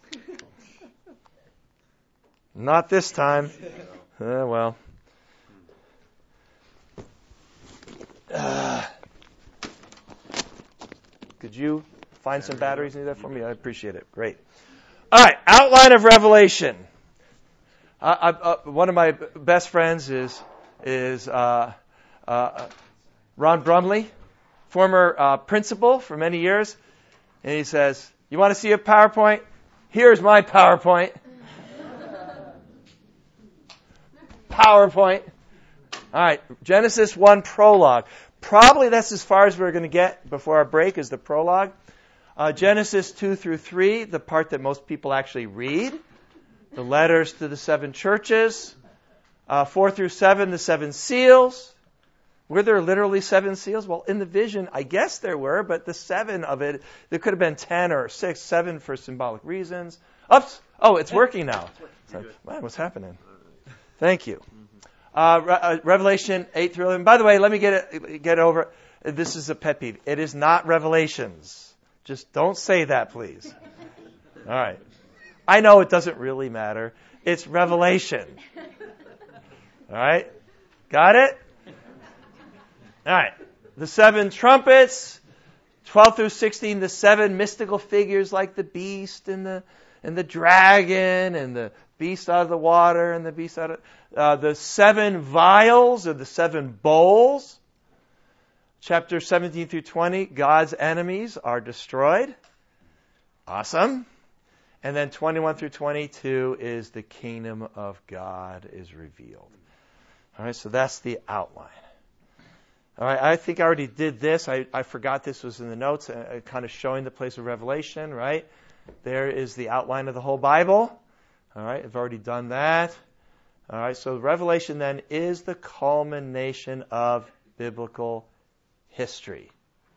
S1: Not this time. Uh, well... Uh, could you find some batteries and do that for me? I appreciate it. Great. All right, outline of Revelation. Uh, I, uh, one of my best friends is is uh, uh, Ron Brumley, former uh, principal for many years, and he says, "You want to see a PowerPoint? Here's my PowerPoint." PowerPoint. All right, Genesis one prologue. Probably that's as far as we're going to get before our break is the prologue. Uh, Genesis two through three, the part that most people actually read. The letters to the seven churches. Uh, four through seven, the seven seals. Were there literally seven seals? Well, in the vision, I guess there were, but the seven of it, there could have been ten or six, seven for symbolic reasons. Oops! Oh, it's working now. So, man, what's happening? Thank you. Uh, Re- uh, Revelation eight through eleven. By the way, let me get it, get over. This is a pet peeve. It is not Revelations. Just don't say that, please. All right. I know it doesn't really matter. It's Revelation. All right. Got it? All right. The seven trumpets, twelve through sixteen, the seven mystical figures like the beast and the and the dragon and the beast out of the water and the beast out of uh, the seven vials or the seven bowls. Chapter seventeen through twenty, God's enemies are destroyed. Awesome. And then twenty-one through twenty-two is the kingdom of God is revealed. All right, so that's the outline. All right, I think I already did this. I, I forgot this was in the notes, uh, kind of showing the place of Revelation, right? There is the outline of the whole Bible. All right, I've already done that. All right, so Revelation then is the culmination of biblical history,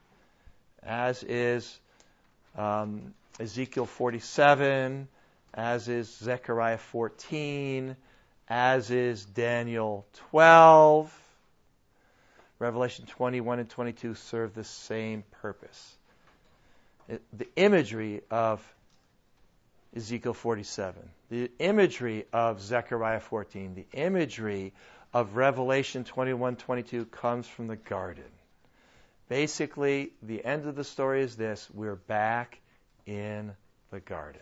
S1: as is um, Ezekiel forty-seven, as is Zechariah fourteen, as is Daniel twelve. Revelation twenty-one and twenty-two serve the same purpose. It, the imagery of Ezekiel forty-seven, the imagery of Zechariah fourteen, the imagery of Revelation twenty-one, twenty-two comes from the garden. Basically, the end of the story is this: we're back in the garden.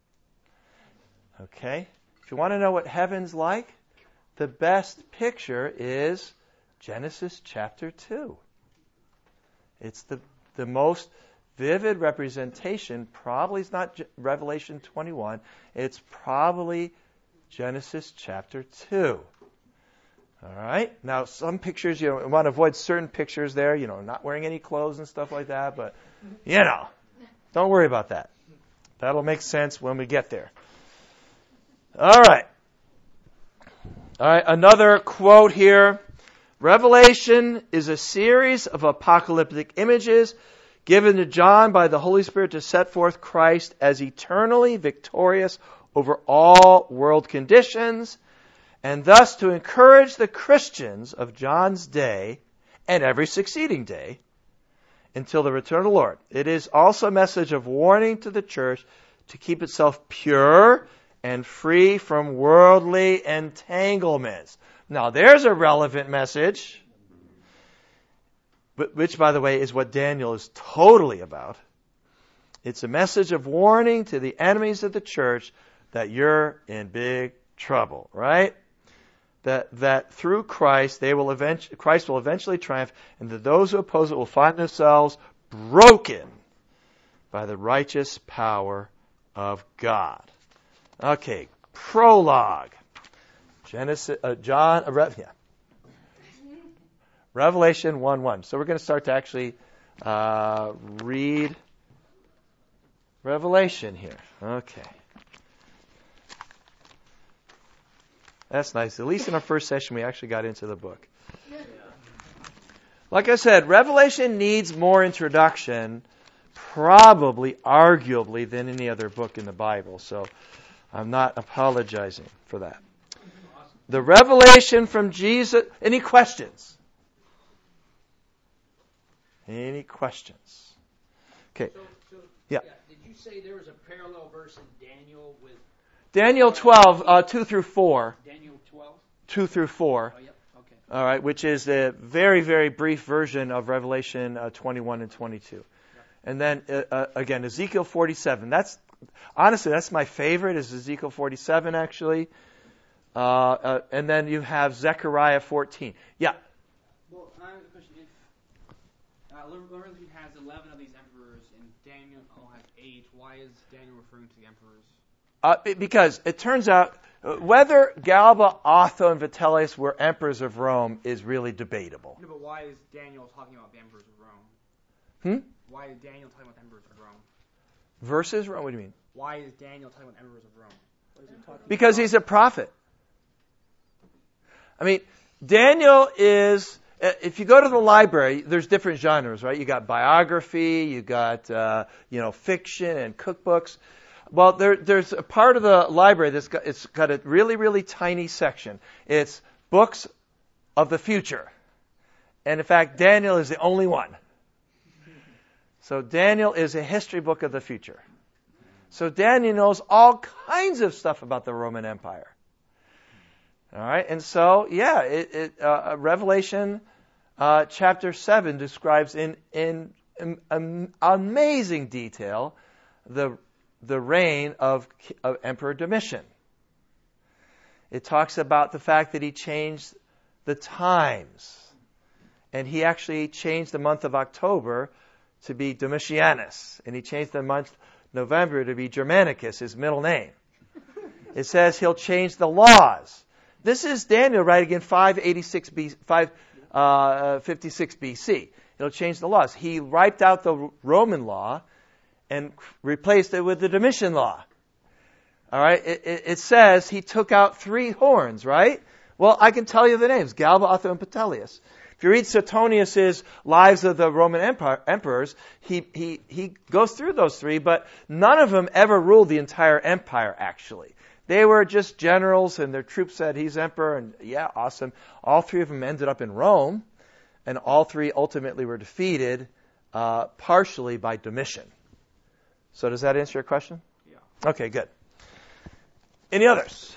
S1: Okay? If you want to know what heaven's like, the best picture is Genesis chapter two. It's the, the most vivid representation probably is not Revelation twenty-one. It's probably Genesis chapter two. All right? Now, some pictures, you know, want to avoid certain pictures there, you know, not wearing any clothes and stuff like that, but, you know, don't worry about that. That'll make sense when we get there. All right. All right, another quote here. Revelation is a series of apocalyptic images given to John by the Holy Spirit to set forth Christ as eternally victorious over all world conditions, and thus to encourage the Christians of John's day and every succeeding day until the return of the Lord. It is also a message of warning to the church to keep itself pure and free from worldly entanglements. Now, there's a relevant message, which, by the way, is what Daniel is totally about. It's a message of warning to the enemies of the church that you're in big trouble, right? That that through Christ they will eventually Christ will eventually triumph, and that those who oppose it will find themselves broken by the righteous power of God. Okay, prologue. Genesis, uh, John, uh, Re- yeah. Revelation one one. So we're going to start to actually uh, read Revelation here. Okay. That's nice. At least in our first session, we actually got into the book. Like I said, Revelation needs more introduction, probably, arguably, than any other book in the Bible. So I'm not apologizing for that. The revelation from Jesus. Any questions? Any questions? Okay.
S2: So, so,
S1: yeah.
S2: yeah. Did you say there was a parallel verse in Daniel with
S1: Daniel twelve, uh, two through four.
S2: Daniel twelve?
S1: Two through four.
S2: Oh, yep. Okay.
S1: All right, which is a very, very brief version of Revelation uh, twenty-one and twenty-two. Yep. And then, uh, uh, again, Ezekiel forty-seven. That's, honestly, that's my favorite, is Ezekiel forty-seven, actually. Uh, uh, and then you have Zechariah fourteen. Yeah.
S3: Well, I have a question. If uh, Revelation has eleven of these emperors and Daniel has eight, why is Daniel referring to the emperors?
S1: Uh, because it turns out uh, whether Galba, Otho, and Vitellius were emperors of Rome is really debatable.
S3: No, but why is Daniel talking about the emperors of Rome?
S1: Hmm?
S3: Why is Daniel talking about the emperors of Rome?
S1: Versus Rome? What do you mean?
S3: Why is Daniel talking about the emperors of Rome?
S1: Because he's a prophet. I mean, Daniel is, if you go to the library, there's different genres, right? You got biography, you got, uh, you know, fiction and cookbooks. Well, there, there's a part of the library that's got, it's got a really, really tiny section. It's books of the future. And in fact, Daniel is the only one. So Daniel is a history book of the future. So Daniel knows all kinds of stuff about the Roman Empire. All right, and so, yeah, it, it, uh, Revelation uh, chapter seven describes in, in, in, in amazing detail the the reign of, of Emperor Domitian. It talks about the fact that he changed the times. And he actually changed the month of October to be Domitianus. And he changed the month November to be Germanicus, his middle name. It says he'll change the laws. This is Daniel writing in five eighty-six B C, five fifty-six B C. He'll change the laws. He wiped out the Roman law and replaced it with the Domitian law. All right, it, it, it says he took out three horns, right? Well, I can tell you the names, Galba, Otho, and Vitellius. If you read Suetonius' Lives of the Roman Empire, Emperors, he, he, he goes through those three, but none of them ever ruled the entire empire, actually. They were just generals, and their troops said, he's emperor, and yeah, awesome. All three of them ended up in Rome, and all three ultimately were defeated uh, partially by Domitian. So does that answer your question?
S3: Yeah.
S1: Okay, good. Any others?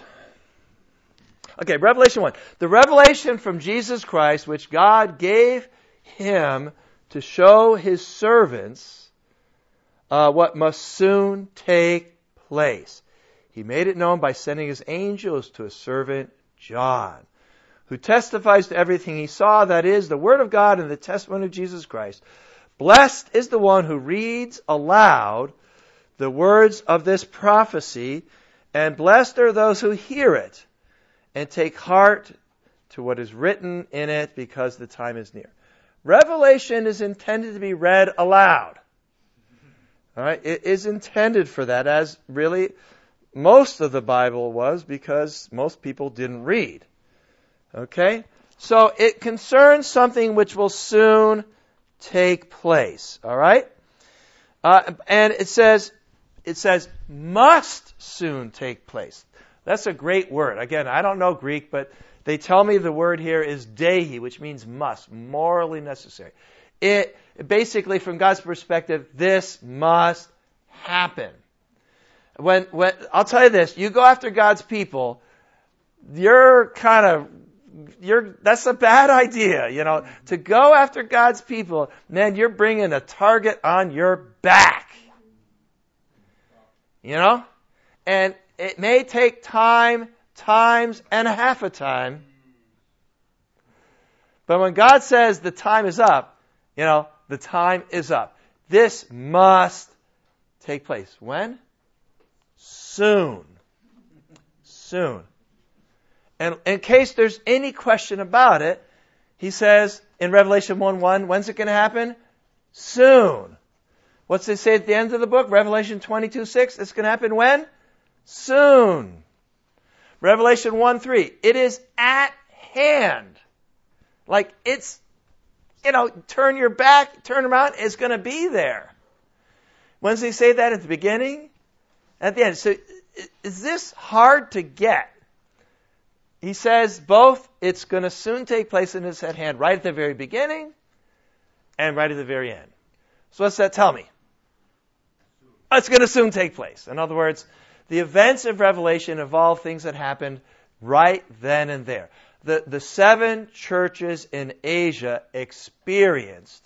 S1: Okay, Revelation one. The revelation from Jesus Christ, which God gave him to show his servants uh, what must soon take place. He made it known by sending his angels to his servant John, who testifies to everything he saw, that is, the word of God and the testimony of Jesus Christ. Blessed is the one who reads aloud the words of this prophecy, and blessed are those who hear it and take heart to what is written in it, because the time is near. Revelation is intended to be read aloud. All right? It is intended for that, as really most of the Bible was, because most people didn't read. Okay? So it concerns something which will soon take place. All right? Uh, and it says, it says, must soon take place. That's a great word. Again, I don't know Greek, but they tell me the word here is dei, which means must, morally necessary. It basically, from God's perspective, this must happen. When, when I'll tell you this, you go after God's people, you're kind of, you're that's a bad idea, you know. To go after God's people, man, you're bringing a target on your back. You know? And it may take time, times, and a half a time. But when God says the time is up, you know, the time is up. This must take place. When? Soon. Soon. And in case there's any question about it, he says in Revelation one one, when's it going to happen? Soon. What's it say at the end of the book? Revelation twenty-two six, it's going to happen when? Soon. Revelation one three, it is at hand. Like it's, you know, turn your back, turn around, it's going to be there. When does he say that? At the beginning? At the end. So is this hard to get? He says both, it's going to soon take place and it's at hand, right at the very beginning and right at the very end. So what's that tell me? It's going to soon take place. In other words, the events of Revelation involve things that happened right then and there. The, the seven churches in Asia experienced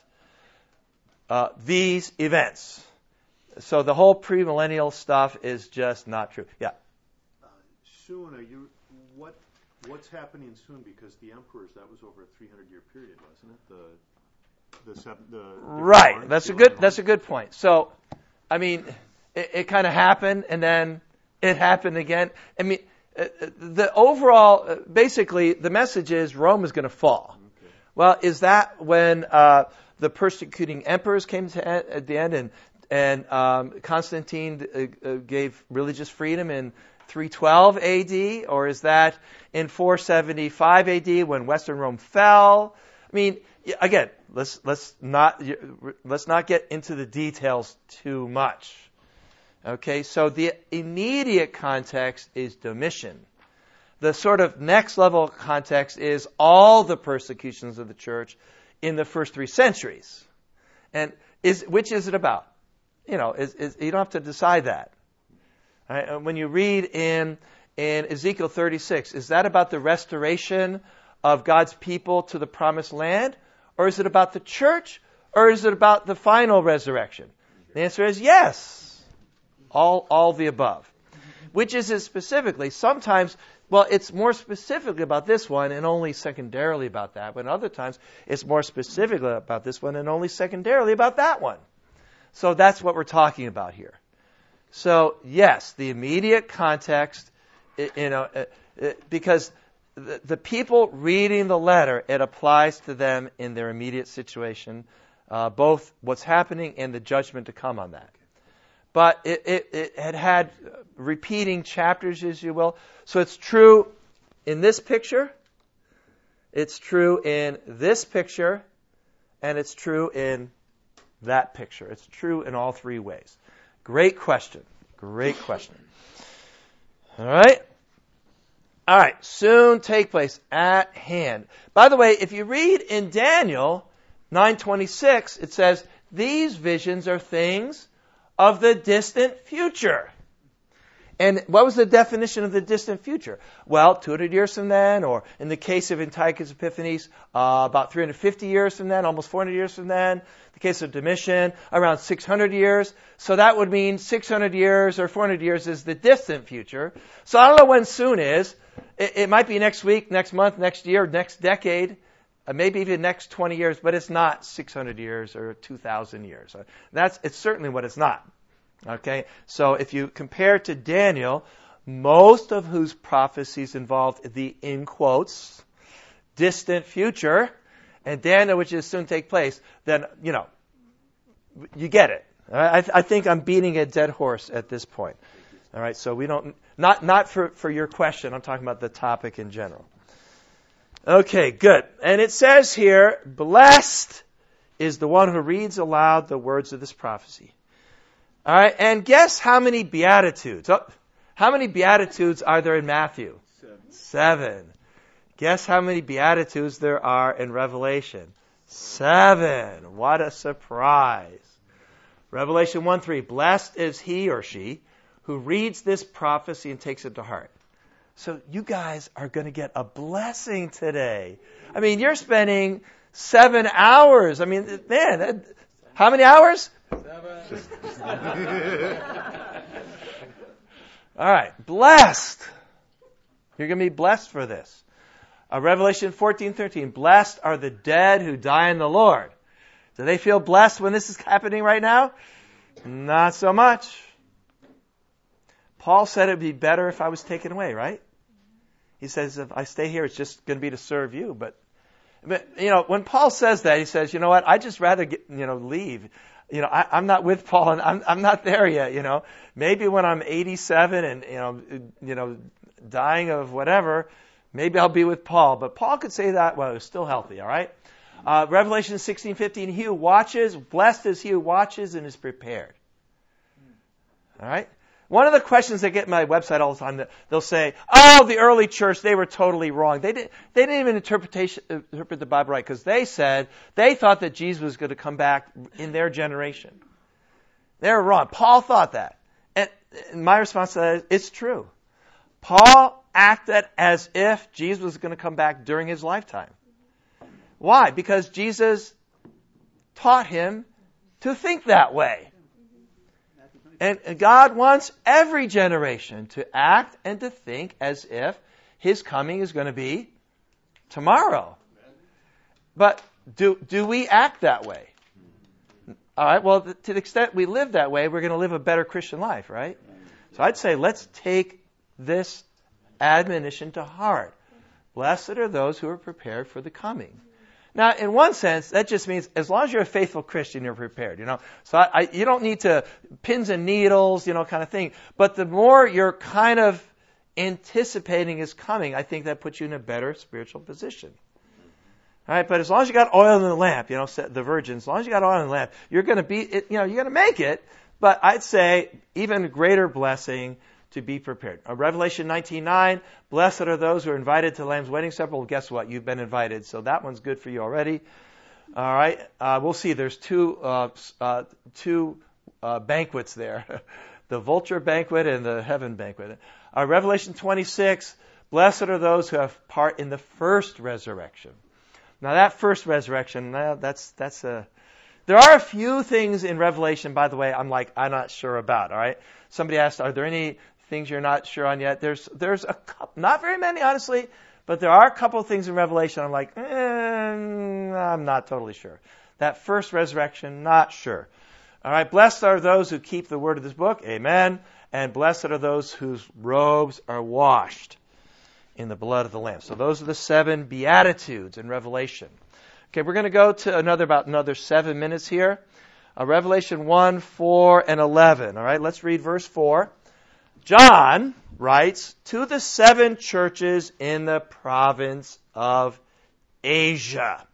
S1: uh, these events. So the whole premillennial stuff is just not true. Yeah.
S4: Uh, soon, are you what? What's happening soon? Because the emperors, that was over a three hundred year period, wasn't it? The the seven, the
S1: right.
S4: the
S1: That's a good. That's a good point. So, I mean, it, it kind of happened, and then it happened again. I mean, uh, the overall, uh, basically, the message is Rome is going to fall. Okay. Well, is that when uh, the persecuting emperors came to en- at the end, and and um, Constantine uh, uh, gave religious freedom in three twelve A D, or is that in four seventy-five A D when Western Rome fell? I mean, again, let's let's not let's not get into the details too much. Okay, so the immediate context is Domitian. The sort of next level context is all the persecutions of the church in the first three centuries. And is which is it about? You know, is, is, you don't have to decide that. Right? When you read in in Ezekiel thirty-six, is that about the restoration of God's people to the promised land? Or is it about the church? Or is it about the final resurrection? The answer is yes. All all the above. Which is it specifically? Sometimes, well, it's more specifically about this one and only secondarily about that. But other times, it's more specifically about this one and only secondarily about that one. So that's what we're talking about here. So, yes, the immediate context, you know, because the, the people reading the letter, it applies to them in their immediate situation, uh, both what's happening and the judgment to come on that. But it, it, it had had repeating chapters, as you will. So it's true in this picture, it's true in this picture, and it's true in that picture. It's true in all three ways. Great question. Great question. All right. All right. Soon take place, at hand. By the way, if you read in Daniel nine twenty-six, it says, these visions are things of the distant future. And what was the definition of the distant future? Well, two hundred years from then, or in the case of Antiochus Epiphanes, uh, about three hundred fifty years from then, almost four hundred years from then. The case of Domitian, around six hundred years. So that would mean six hundred years or four hundred years is the distant future. So I don't know when soon is. It, it might be next week, next month, next year, next decade. uh, maybe even next twenty years, but it's not six hundred years or two thousand years. Uh, that's it's certainly what it's not. Okay, so if you compare to Daniel, most of whose prophecies involved the, in quotes, distant future, and Daniel, which is soon take place, then, you know, you get it. I, I think I'm beating a dead horse at this point. All right, so we don't, not, not for, for your question, I'm talking about the topic in general. Okay, good. And it says here, blessed is the one who reads aloud the words of this prophecy. All right, and guess how many Beatitudes? Oh, how many Beatitudes are there in Matthew? Seven. Seven. Guess how many Beatitudes there are in Revelation? Seven. What a surprise. Revelation one three, blessed is he or she who reads this prophecy and takes it to heart. So you guys are going to get a blessing today. I mean, you're spending seven hours. I mean, man, how many hours? All right, blessed. You're going to be blessed for this. Uh, Revelation fourteen thirteen. Blessed are the dead who die in the Lord. Do they feel blessed when this is happening right now? Not so much. Paul said it would be better if I was taken away, right? He says, if I stay here, it's just going to be to serve you. But, but you know, when Paul says that, he says, you know what? I'd just rather get, you know, leave. You know, I, I'm not with Paul, and I'm, I'm not there yet. You know, maybe when I'm eighty-seven and you know, you know, dying of whatever, maybe I'll be with Paul. But Paul could say that while he was still healthy. All right. Uh, Revelation sixteen fifteen. He who watches, blessed is he who watches and is prepared. All right. One of the questions I get on my website all the time, they'll say, "Oh, the early church, they were totally wrong. They didn't, they didn't even interpretation, interpret the Bible right because they said they thought that Jesus was going to come back in their generation. They were wrong. Paul thought that, and my response to that is, it's true. Paul acted as if Jesus was going to come back during his lifetime. Why? Because Jesus taught him to think that way." And God wants every generation to act and to think as if His coming is going to be tomorrow. But do do we act that way? All right, well, to the extent we live that way, we're going to live a better Christian life, right? So I'd say let's take this admonition to heart. Blessed are those who are prepared for the coming. Now, in one sense, that just means as long as you're a faithful Christian, you're prepared, you know. So I, I, you don't need to pins and needles, you know, kind of thing. But the more you're kind of anticipating His coming, I think that puts you in a better spiritual position. All right, but as long as you got oil in the lamp, you know, the virgin, as long as you got oil in the lamp, you're going to be, you know, you're going to make it. But I'd say even greater blessing to be prepared. Uh, Revelation nineteen nine, blessed are those who are invited to the Lamb's wedding supper. Well, guess what? You've been invited, so that one's good for you already. All right, uh, we'll see. There's two uh, uh, two uh, banquets there, the vulture banquet and the heaven banquet. Uh, Revelation twenty-six, blessed are those who have part in the first resurrection. Now, that first resurrection, uh, that's that's a. There are a few things in Revelation, by the way, I'm like I'm not sure about. All right, somebody asked, are there any things you're not sure on yet? There's there's a couple, not very many, honestly, but there are a couple of things in Revelation I'm like, eh, I'm not totally sure. That first resurrection, not sure. All right, blessed are those who keep the word of this book, amen, and blessed are those whose robes are washed in the blood of the Lamb. So those are the seven Beatitudes in Revelation. Okay, we're going to go to another about another seven minutes here. Uh, Revelation one, four, and eleven. All right, let's read verse four. John writes, to the seven churches in the province of Asia.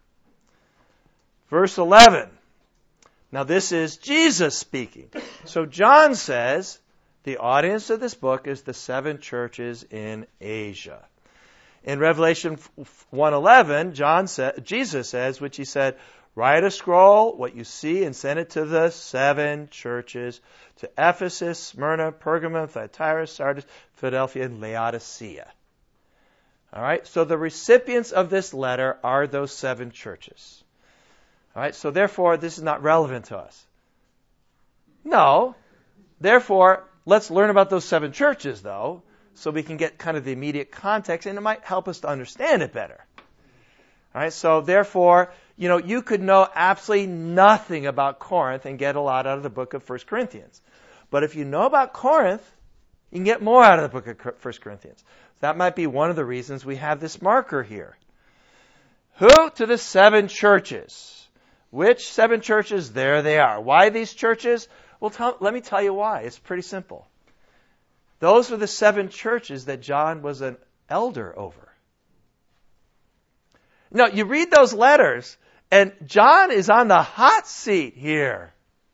S1: Verse eleven. Now this is Jesus speaking. So John says, the audience of this book is the seven churches in Asia. In Revelation one eleven, John said, Jesus says, which he said, write a scroll, what you see, and send it to the seven churches, to Ephesus, Smyrna, Pergamum, Thyatira, Sardis, Philadelphia, and Laodicea. All right, so the recipients of this letter are those seven churches. All right, so therefore, this is not relevant to us. No. Therefore, let's learn about those seven churches, though, so we can get kind of the immediate context, and it might help us to understand it better. All All right, so therefore, you know, you could know absolutely nothing about Corinth and get a lot out of the book of First Corinthians. But if you know about Corinth, you can get more out of the book of First Corinthians. That might be one of the reasons we have this marker here. Who? To the seven churches. Which seven churches? There they are. Why these churches? Well, tell, let me tell you why. It's pretty simple. Those were the seven churches that John was an elder over. No, you read those letters, and John is on the hot seat here.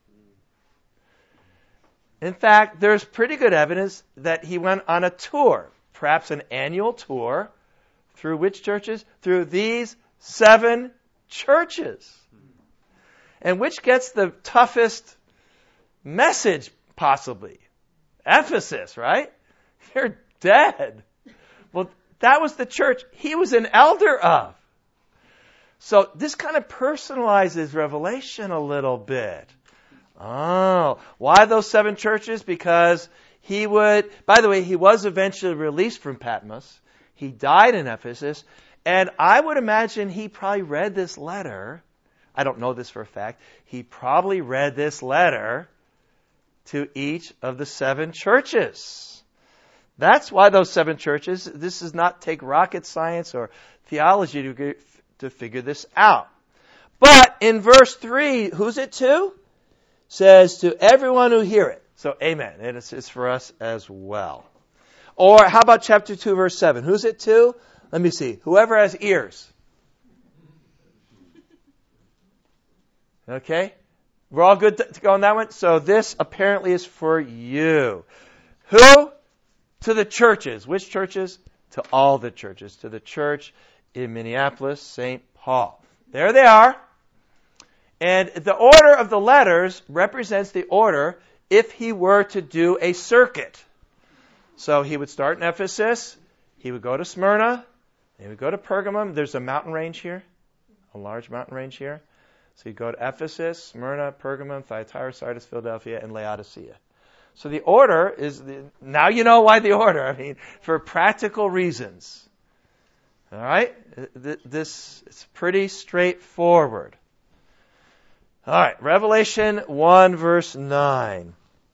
S1: In fact, there's pretty good evidence that he went on a tour, perhaps an annual tour, through which churches? Through these seven churches. And which gets the toughest message, possibly? Ephesus, right? You're dead. Well, that was the church he was an elder of. So this kind of personalizes Revelation a little bit. Oh, why those seven churches? Because he would, by the way, he was eventually released from Patmos. He died in Ephesus. And I would imagine he probably read this letter. I don't know this for a fact. He probably read this letter to each of the seven churches. That's why those seven churches, this does not take rocket science or theology to, to figure this out. But in verse three, who's it to? Says to everyone who hear it. So amen. And it's, it's for us as well. Or how about chapter two, verse seven? Who's it to? Let me see. Whoever has ears. Okay? We're all good to go on that one? So this apparently is for you. Who? To the churches. Which churches? To all the churches. To the church in Minneapolis, Saint Paul. There they are. And the order of the letters represents the order if he were to do a circuit. So he would start in Ephesus. He would go to Smyrna. He would go to Pergamum. There's a mountain range here. A large mountain range here. So you go to Ephesus, Smyrna, Pergamum, Thyatira, Sardis, Philadelphia, and Laodicea. So the order is, the, now you know why the order. I mean, for practical reasons. All right? This is pretty straightforward. All right, Revelation one, verse nine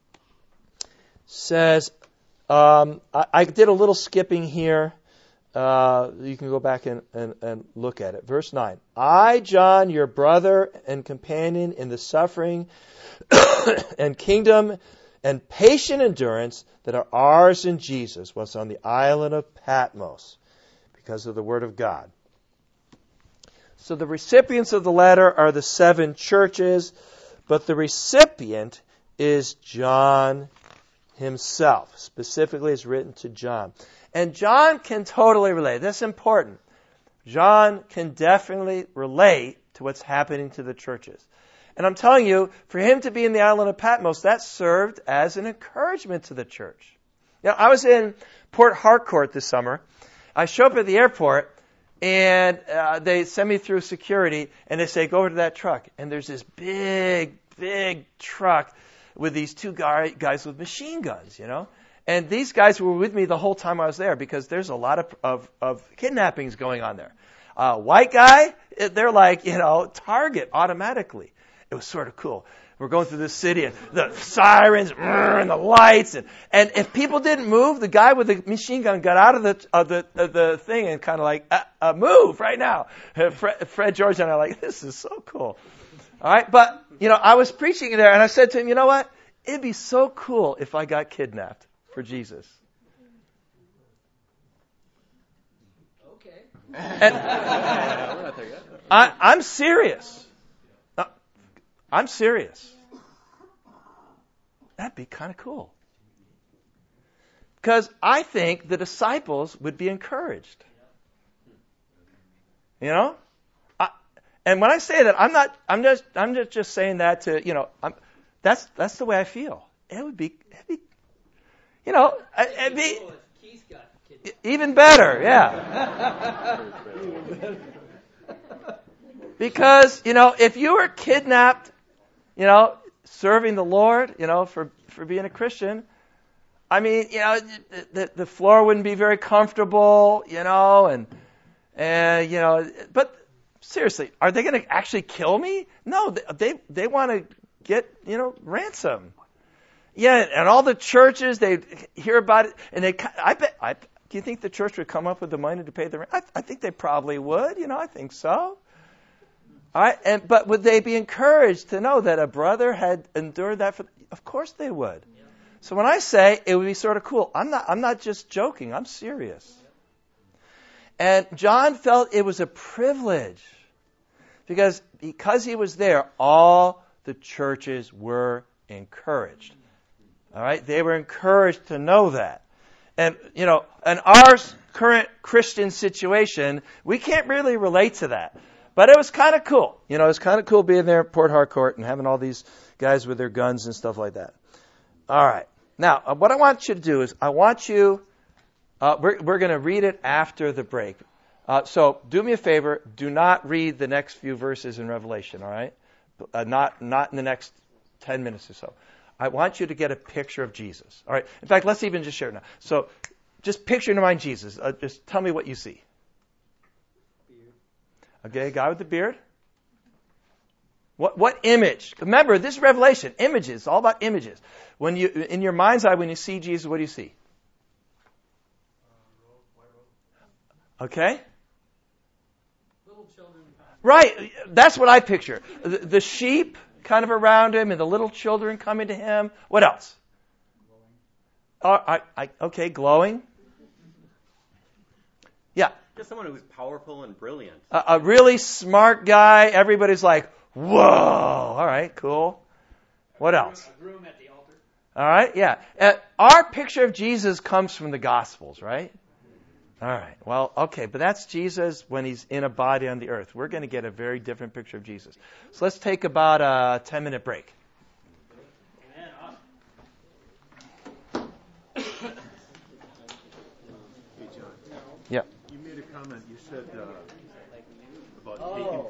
S1: says, um, I, I did a little skipping here. Uh, you can go back and, and, and look at it. Verse nine. I, John, your brother and companion in the suffering and kingdom and patient endurance that are ours in Jesus, was on the island of Patmos because of the word of God. So the recipients of the letter are the seven churches, but the recipient is John himself. Specifically, it's written to John. And John can totally relate. That's important. John can definitely relate to what's happening to the churches. And I'm telling you, for him to be in the island of Patmos, that served as an encouragement to the church. You know, I was in Port Harcourt this summer. I show up at the airport, and uh, they send me through security, and they say, go over to that truck. And there's this big, big truck with these two guy, guys with machine guns, you know. And these guys were with me the whole time I was there because there's a lot of, of, of kidnappings going on there. Uh, white guy, they're like, you know, target automatically. It was sort of cool. We're going through this city and the sirens and the lights. And, and if people didn't move, the guy with the machine gun got out of the of the, of the thing and kind of like, uh, uh, move right now. Fred, Fred George and I are like, this is so cool. All right. But, you know, I was preaching there and I said to him, you know what? It'd be so cool if I got kidnapped for Jesus.
S2: Okay.
S1: And I, I'm serious. Uh, I'm serious. That'd be kind of cool. Because I think the disciples would be encouraged. You know? I, and when I say that, I'm not, I'm just, I'm just, just saying that to, you know, I'm, that's, that's the way I feel. It would be, it'd be You know, it'd be even better, yeah. Because, you know, if you were kidnapped, you know, serving the Lord, you know, for, for being a Christian, I mean, you know, the, the floor wouldn't be very comfortable, you know, and, and, you know, but seriously, are they going to actually kill me? No, they they, they want to get, you know, ransom. Yeah, and all the churches, they hear about it, and they, I bet, I, do you think the church would come up with the money to pay the rent? I, I think they probably would, you know, I think so. All right, and, but would they be encouraged to know that a brother had endured that? For, of course they would. Yeah. So when I say it would be sort of cool, I'm not, I'm not just joking, I'm serious. And John felt it was a privilege because, because he was there, all the churches were encouraged. All right, they were encouraged to know that. And, you know, in our current Christian situation, we can't really relate to that. But it was kind of cool. You know, it was kind of cool being there at Port Harcourt and having all these guys with their guns and stuff like that. All right. Now, uh, what I want you to do is I want you, uh, we're, we're going to read it after the break. Uh, so do me a favor. Do not read the next few verses in Revelation, all right? Uh, not, not in the next ten minutes or so. I want you to get a picture of Jesus. All right. In fact, let's even just share it now. So, just picture in your mind Jesus. Uh, just tell me what you see.
S3: Beard.
S1: Okay, guy with the beard. What what image? Remember, this is Revelation. Images. All about images. When you in your mind's eye, when you see Jesus, what do you see? Okay.
S3: Little children.
S1: Right. That's what I picture. The, the sheep kind of around him, and the little children coming to him. What else? Uh, I, I, okay, glowing. Yeah.
S5: Just someone who's powerful and brilliant.
S1: A, a really smart guy. Everybody's like, whoa. All right, cool. What else?
S2: A groom at the altar.
S1: All right, yeah. Uh, our picture of Jesus comes from the Gospels, right? All right. Well, okay, but that's Jesus when he's in a body on the earth. We're going to get a very different picture of Jesus. So let's take about a ten-minute break.
S4: Hey, John.
S1: Yeah.
S4: You made a comment. You said uh, about
S2: Oh.
S4: taking